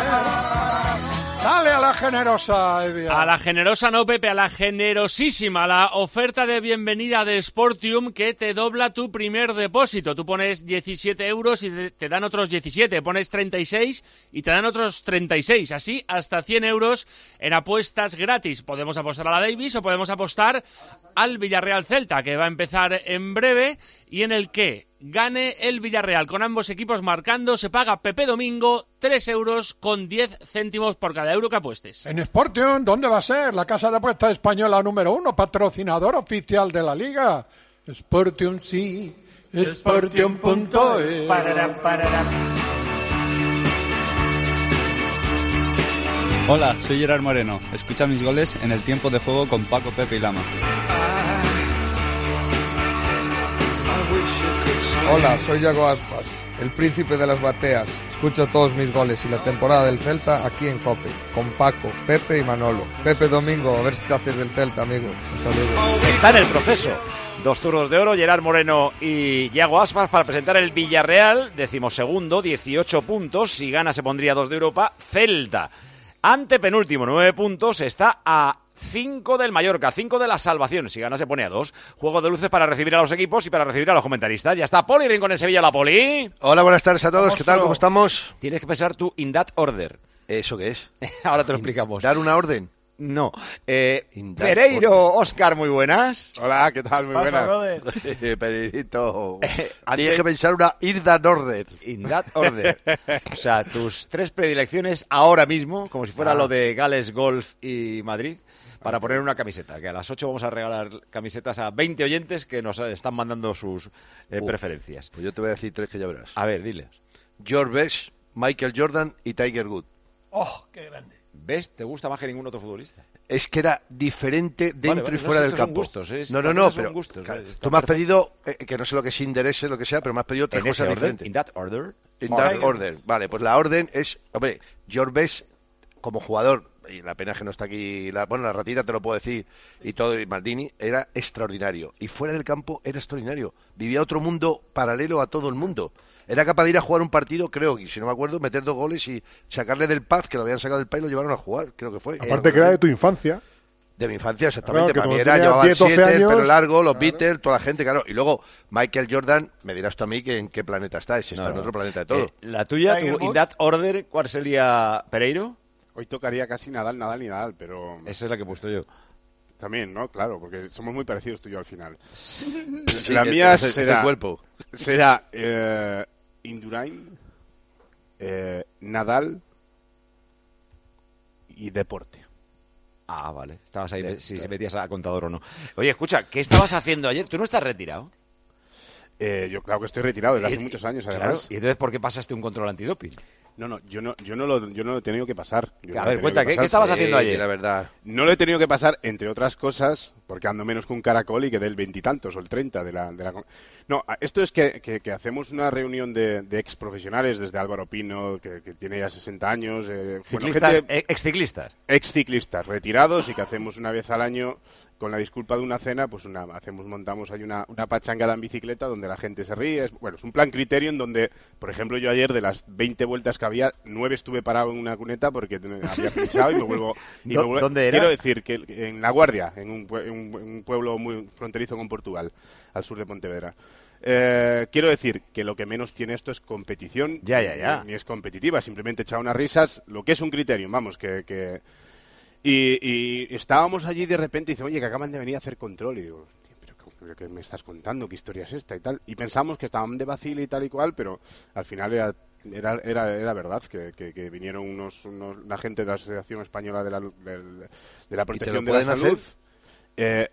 Dale a la generosa, Evia. A la generosa no, Pepe, a la generosísima, la oferta de bienvenida de Sportium que te dobla tu primer depósito. Tú pones diecisiete euros y te- te dan otros diecisiete, pones treinta y seis y te dan otros treinta y seis, así hasta cien euros en apuestas gratis. Podemos apostar a la Davis o podemos apostar al Villarreal Celta, que va a empezar en breve y en el que gane el Villarreal con ambos equipos marcando, se paga Pepe Domingo tres euros con diez céntimos por cada euro que apuestes. En Sportium, ¿dónde va a ser? La casa de apuesta española número uno, patrocinador oficial de la liga. Sportium sí, Sportium punto es. Hola, soy Gerard Moreno. Escucha mis goles en el tiempo de juego con Paco, Pepe y Lama. Hola, soy Yago Aspas, el príncipe de las bateas. Escucho todos mis goles y la temporada del Celta aquí en COPE, con Paco, Pepe y Manolo. Pepe Domingo, a ver si te haces del Celta, amigo. Un saludo. Está en el proceso. Dos turnos de oro, Gerard Moreno y Yago Aspas para presentar el Villarreal, decimosegundo, dieciocho puntos. Si gana se pondría dos de Europa. Celta, antepenúltimo, nueve puntos, está a cinco del Mallorca, cinco de la salvación. Si gana se pone a dos. Juego de luces para recibir a los equipos y para recibir a los comentaristas. Ya está Poli Rincón en Sevilla, la Poli. Hola, buenas tardes a todos. ¿Qué tal? ¿Cómo estamos? Tienes que pensar tu in that order. ¿Eso qué es? Ahora te lo explicamos. ¿Dar una orden? No. Eh, that Pereiro, Óscar, muy buenas. Hola, ¿qué tal? Muy Pasa, buenas. Pereirito. Tienes que pensar una in that order. In that order. O sea, tus tres predilecciones ahora mismo, como si fuera Ah. lo de Gales, Golf y Madrid, para poner una camiseta. Que a las ocho vamos a regalar camisetas a veinte oyentes que nos están mandando sus eh, Uh, preferencias. Pues yo te voy a decir tres que ya verás. A ver, diles. George Best, Michael Jordan y Tiger Woods. ¡Oh, qué grande! ¿Ves? ¿Te gusta más que ningún otro futbolista? Es que era diferente dentro Vale, vale, y fuera no, del estos son campo. gustos, ¿eh? No, no, Estas no, cosas son pero gustos, claro, está tú me has perfecto. pedido, eh, que no sé lo que es interés, lo que sea, pero me has pedido tres ¿En ese cosas orden? diferentes. ¿In that order? In that order. Vale, pues la orden es, hombre, George Best como jugador, y la pena es que no está aquí, la, bueno, la ratita te lo puedo decir, y todo, y Maldini, era extraordinario. Y fuera del campo era extraordinario. Vivía otro mundo paralelo a todo el mundo. Era capaz de ir a jugar un partido, creo, y si no me acuerdo, meter dos goles y sacarle del pub, que lo habían sacado del pub y lo llevaron a jugar, creo que fue. Aparte que era de tu infancia. De mi infancia, exactamente. Claro, Para mí que era, cuando llevaba tenías diez, siete, doce el pelo años, largo, los claro. Beatles, toda la gente, claro. Y luego Michael Jordan, me dirás tú a mí que en qué planeta está, si está No, en no. otro planeta de todo. Eh, la tuya, tu, in that order, ¿cuál sería, Pereiro? Hoy tocaría casi Nadal, Nadal y Nadal, pero... Esa es la que he puesto yo. También, ¿no? Claro, porque somos muy parecidos tú y yo al final. Sí, la es- mía es el- será... el cuerpo. Será eh, Indurain, eh, Nadal y deporte. Ah, vale. Estabas ahí, de, si se metías a contador o no. Oye, escucha, ¿qué estabas haciendo ayer? ¿Tú no estás retirado? Eh, yo claro que estoy retirado desde hace Eh, muchos años, claro, además. ¿y entonces por qué pasaste un control antidoping? No, no, yo no, yo no lo, yo no lo he tenido que pasar. Yo no A lo he ver, tenido cuenta, que ¿qué- pasar. qué estabas haciendo Sí, ayer? la verdad. No lo he tenido que pasar, entre otras cosas, porque ando menos que un caracol y que del veintitantos o el treinta de la, de la... No, esto es que, que, que hacemos una reunión de, de ex profesionales, desde Álvaro Pino, que, que tiene ya sesenta años. Eh, bueno, Ciclistas, gente- eh, exciclistas. Ex ciclistas retirados y que hacemos una vez al año, con la disculpa de una cena, pues una, hacemos, montamos ahí una, una pachangada en bicicleta donde la gente se ríe. Es, bueno, es un plan criterio en donde, por ejemplo, yo ayer de las veinte vueltas que había, nueve estuve parado en una cuneta porque había pinchado y me vuelvo... y me ¿Dó- vuelvo- dónde era? Quiero decir que en La Guardia, en un, pue- en un- en un pueblo muy fronterizo con Portugal, al sur de Pontevedra. Eh, quiero decir que lo que menos tiene esto es competición, Ya, ya, ya. Ni, ni es competitiva, simplemente echar unas risas, lo que es un criterio, vamos, que... que y, y estábamos allí de repente y dice, oye, que acaban de venir a hacer control. Y digo, "Tío, pero, ¿qué- pero ¿qué me estás contando? ¿Qué historia es esta? Y tal. Y pensamos que estaban de vacile y tal y cual, pero al final era era, era, era verdad que, que, que vinieron unos, unos la gente de la Asociación Española de la, del- de la Protección de la pueden Salud. hacer? Eh,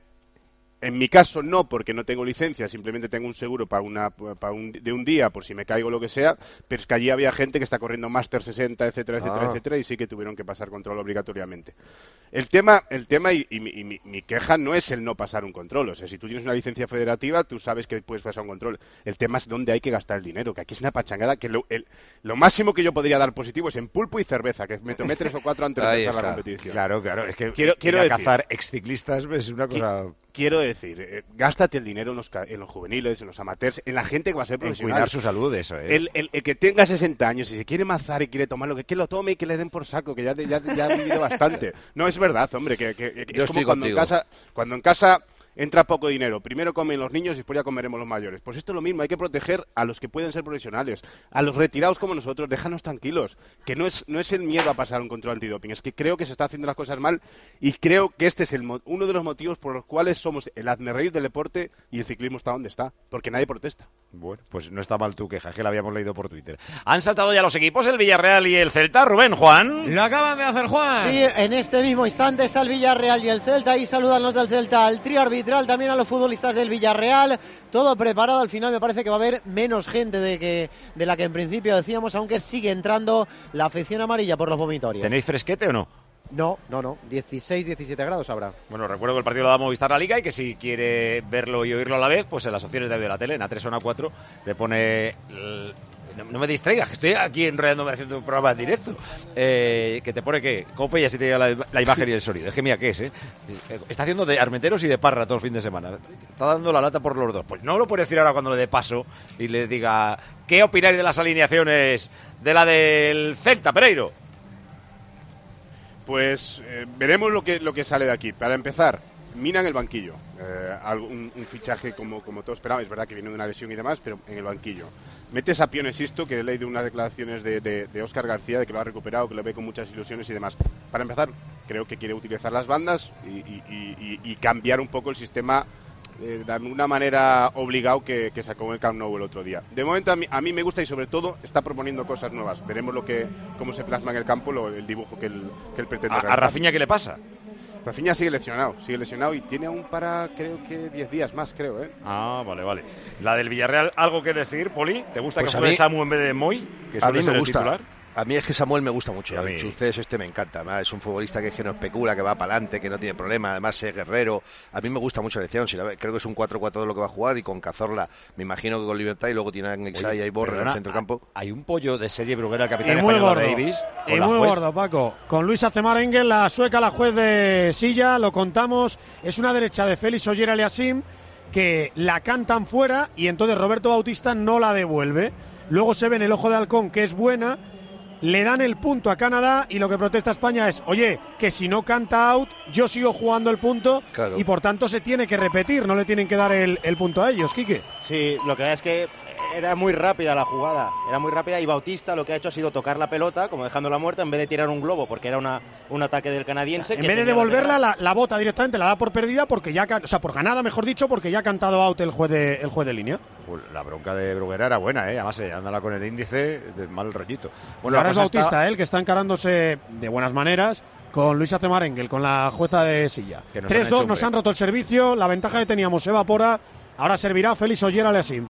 en mi caso no, porque no tengo licencia, simplemente tengo un seguro para una para un, de un día por si me caigo o lo que sea, pero es que allí había gente que está corriendo Master sesenta, etcétera, etcétera, Ah. etcétera, y sí que tuvieron que pasar control obligatoriamente. El tema, el tema y, y mi, y mi- mi queja no es el no pasar un control, o sea, si tú tienes una licencia federativa, tú sabes que puedes pasar un control. El tema es dónde hay que gastar el dinero, que aquí es una pachangada, que lo, el- lo máximo que yo podría dar positivo es en pulpo y cerveza, que me tomé tres o cuatro antes de Ahí empezar la está. competición. Claro, claro, es que quiero, ir quiero a decir, cazar exciclistas es una cosa... Qui- Quiero decir, eh, gástate el dinero en los, ca- en los juveniles, en los amateurs, en la gente que va a ser En profesional. cuidar su salud, eso es. El, el- el que tenga sesenta años y se quiere mazar y quiere tomar lo que, que lo tome y que le den por saco, que ya, ya, ya ha vivido bastante. No, es verdad, hombre, que, que- que Yo es como estoy cuando en, contigo. casa, cuando en casa entra poco dinero. Primero comen los niños y después ya comeremos los mayores. Pues esto es lo mismo, hay que proteger a los que pueden ser profesionales, a los retirados como nosotros, déjanos tranquilos, que no es, no es el miedo a pasar un control antidoping, es que creo que se está haciendo las cosas mal y creo que este es el mo- uno de los motivos por los cuales somos el hazmerreír del deporte y el ciclismo está donde está, porque nadie protesta. Bueno, pues no está mal tu queja, es que la habíamos leído por Twitter. Han saltado ya los equipos, el Villarreal y el Celta. Rubén, Juan. Lo acaban de hacer, Juan. Sí, en este mismo instante está el Villarreal y el Celta y saludan los del Celta al trío arbitral, también a los futbolistas del Villarreal. Todo preparado, al final me parece que va a haber menos gente de, que, de la que en principio decíamos, aunque sigue entrando la afición amarilla por los vomitorios. ¿Tenéis fresquete o no? No, no, no, dieciséis, diecisiete grados habrá. Bueno, recuerdo que el partido lo da Movistar La Liga y que si quiere verlo y oírlo a la vez, pues en las opciones de audio de la tele, en A tres o en A cuatro, te pone... el- No, no me distraigas, que estoy aquí enredándome haciendo un programa en directo. Eh, que te pone que cope y así te llega la, la imagen y el sonido. Es que mira, ¿qué es? Eh? Está haciendo de Armenteros y de Parra todo el fin de semana. Está dando la lata por los dos. Pues no lo puede decir ahora cuando le dé paso y le diga, ¿qué opináis de las alineaciones de la del Celta, Pereiro? Pues eh, veremos lo que, lo que sale de aquí. Para empezar, Mina en el banquillo. Eh, algo- un, un fichaje como, como todos esperábamos. Es verdad que viene de una lesión y demás, pero en el banquillo. Metes a Pione Sisto, que he leído unas declaraciones de, de, de Óscar García, de que lo ha recuperado, que lo ve con muchas ilusiones y demás. Para empezar, creo que quiere utilizar las bandas y, y- y- y- y cambiar un poco el sistema eh, de alguna manera obligado que, que sacó en el Camp Nou el otro día. De momento a mí, a mí me gusta y sobre todo está proponiendo cosas nuevas. Veremos lo que cómo se plasma en el campo lo- el dibujo que él, que él pretende ¿A, a realizar. Rafinha qué le pasa? Rafinha sigue lesionado, sigue lesionado y tiene aún para, creo que diez días más, creo, ¿eh? Ah, vale, vale. La del Villarreal, ¿algo que decir, Poli? ¿Te gusta Pues que a juegue mí- Samu en vez de Moy? Que A suele mí ser me el gusta. titular. A mí es que Samuel me gusta mucho. Y a El mí. Chucés este me encanta. Además, es un futbolista que es que no especula, que va para adelante, que no tiene problema. Además, es guerrero. A mí me gusta mucho la elección. Si la ve- creo que es un cuatro cuatro dos lo que va a jugar y con Cazorla, me imagino que con libertad. Y luego tiene a Nexay y a Iborra en el perdona, centro del campo. Hay un pollo de Sergi Bruguera, el capitán Y muy español de gordo. Davis. con Y la muy juez. gordo, Paco. Con Luisa Cemar Engel, la sueca, la juez de Silla, lo contamos. Es una derecha de Félix Oyer Aliasim que la cantan fuera y entonces Roberto Bautista no la devuelve. Luego se ve en el ojo de halcón que es buena. Le dan el punto a Canadá y lo que protesta España es, oye, que si no canta out, yo sigo jugando el punto Claro. y por tanto se tiene que repetir, no le tienen que dar el, el punto a ellos, Quique. Sí, lo que es que era muy rápida la jugada, era muy rápida y Bautista lo que ha hecho ha sido tocar la pelota, como dejándola muerta, en vez de tirar un globo, porque era una, un ataque del canadiense. En que vez de tenía la devolverla, la, la bota directamente, la da por perdida, porque ya, ca- o sea, por ganada, mejor dicho, porque ya ha cantado out el juez de, el juez de línea. Pues la bronca de Bruguera era buena, ¿eh? Además, eh, ándala con el índice de mal rollito. Bueno, ahora la es cosa Bautista, está- ¿eh? el que está encarándose de buenas maneras con Luisa Cemar Engel, con la jueza de Silla. Que nos han tres dos, hecho nos hombre. han roto el servicio, la ventaja que teníamos se evapora. Ahora servirá Félix Oyer Aliasim.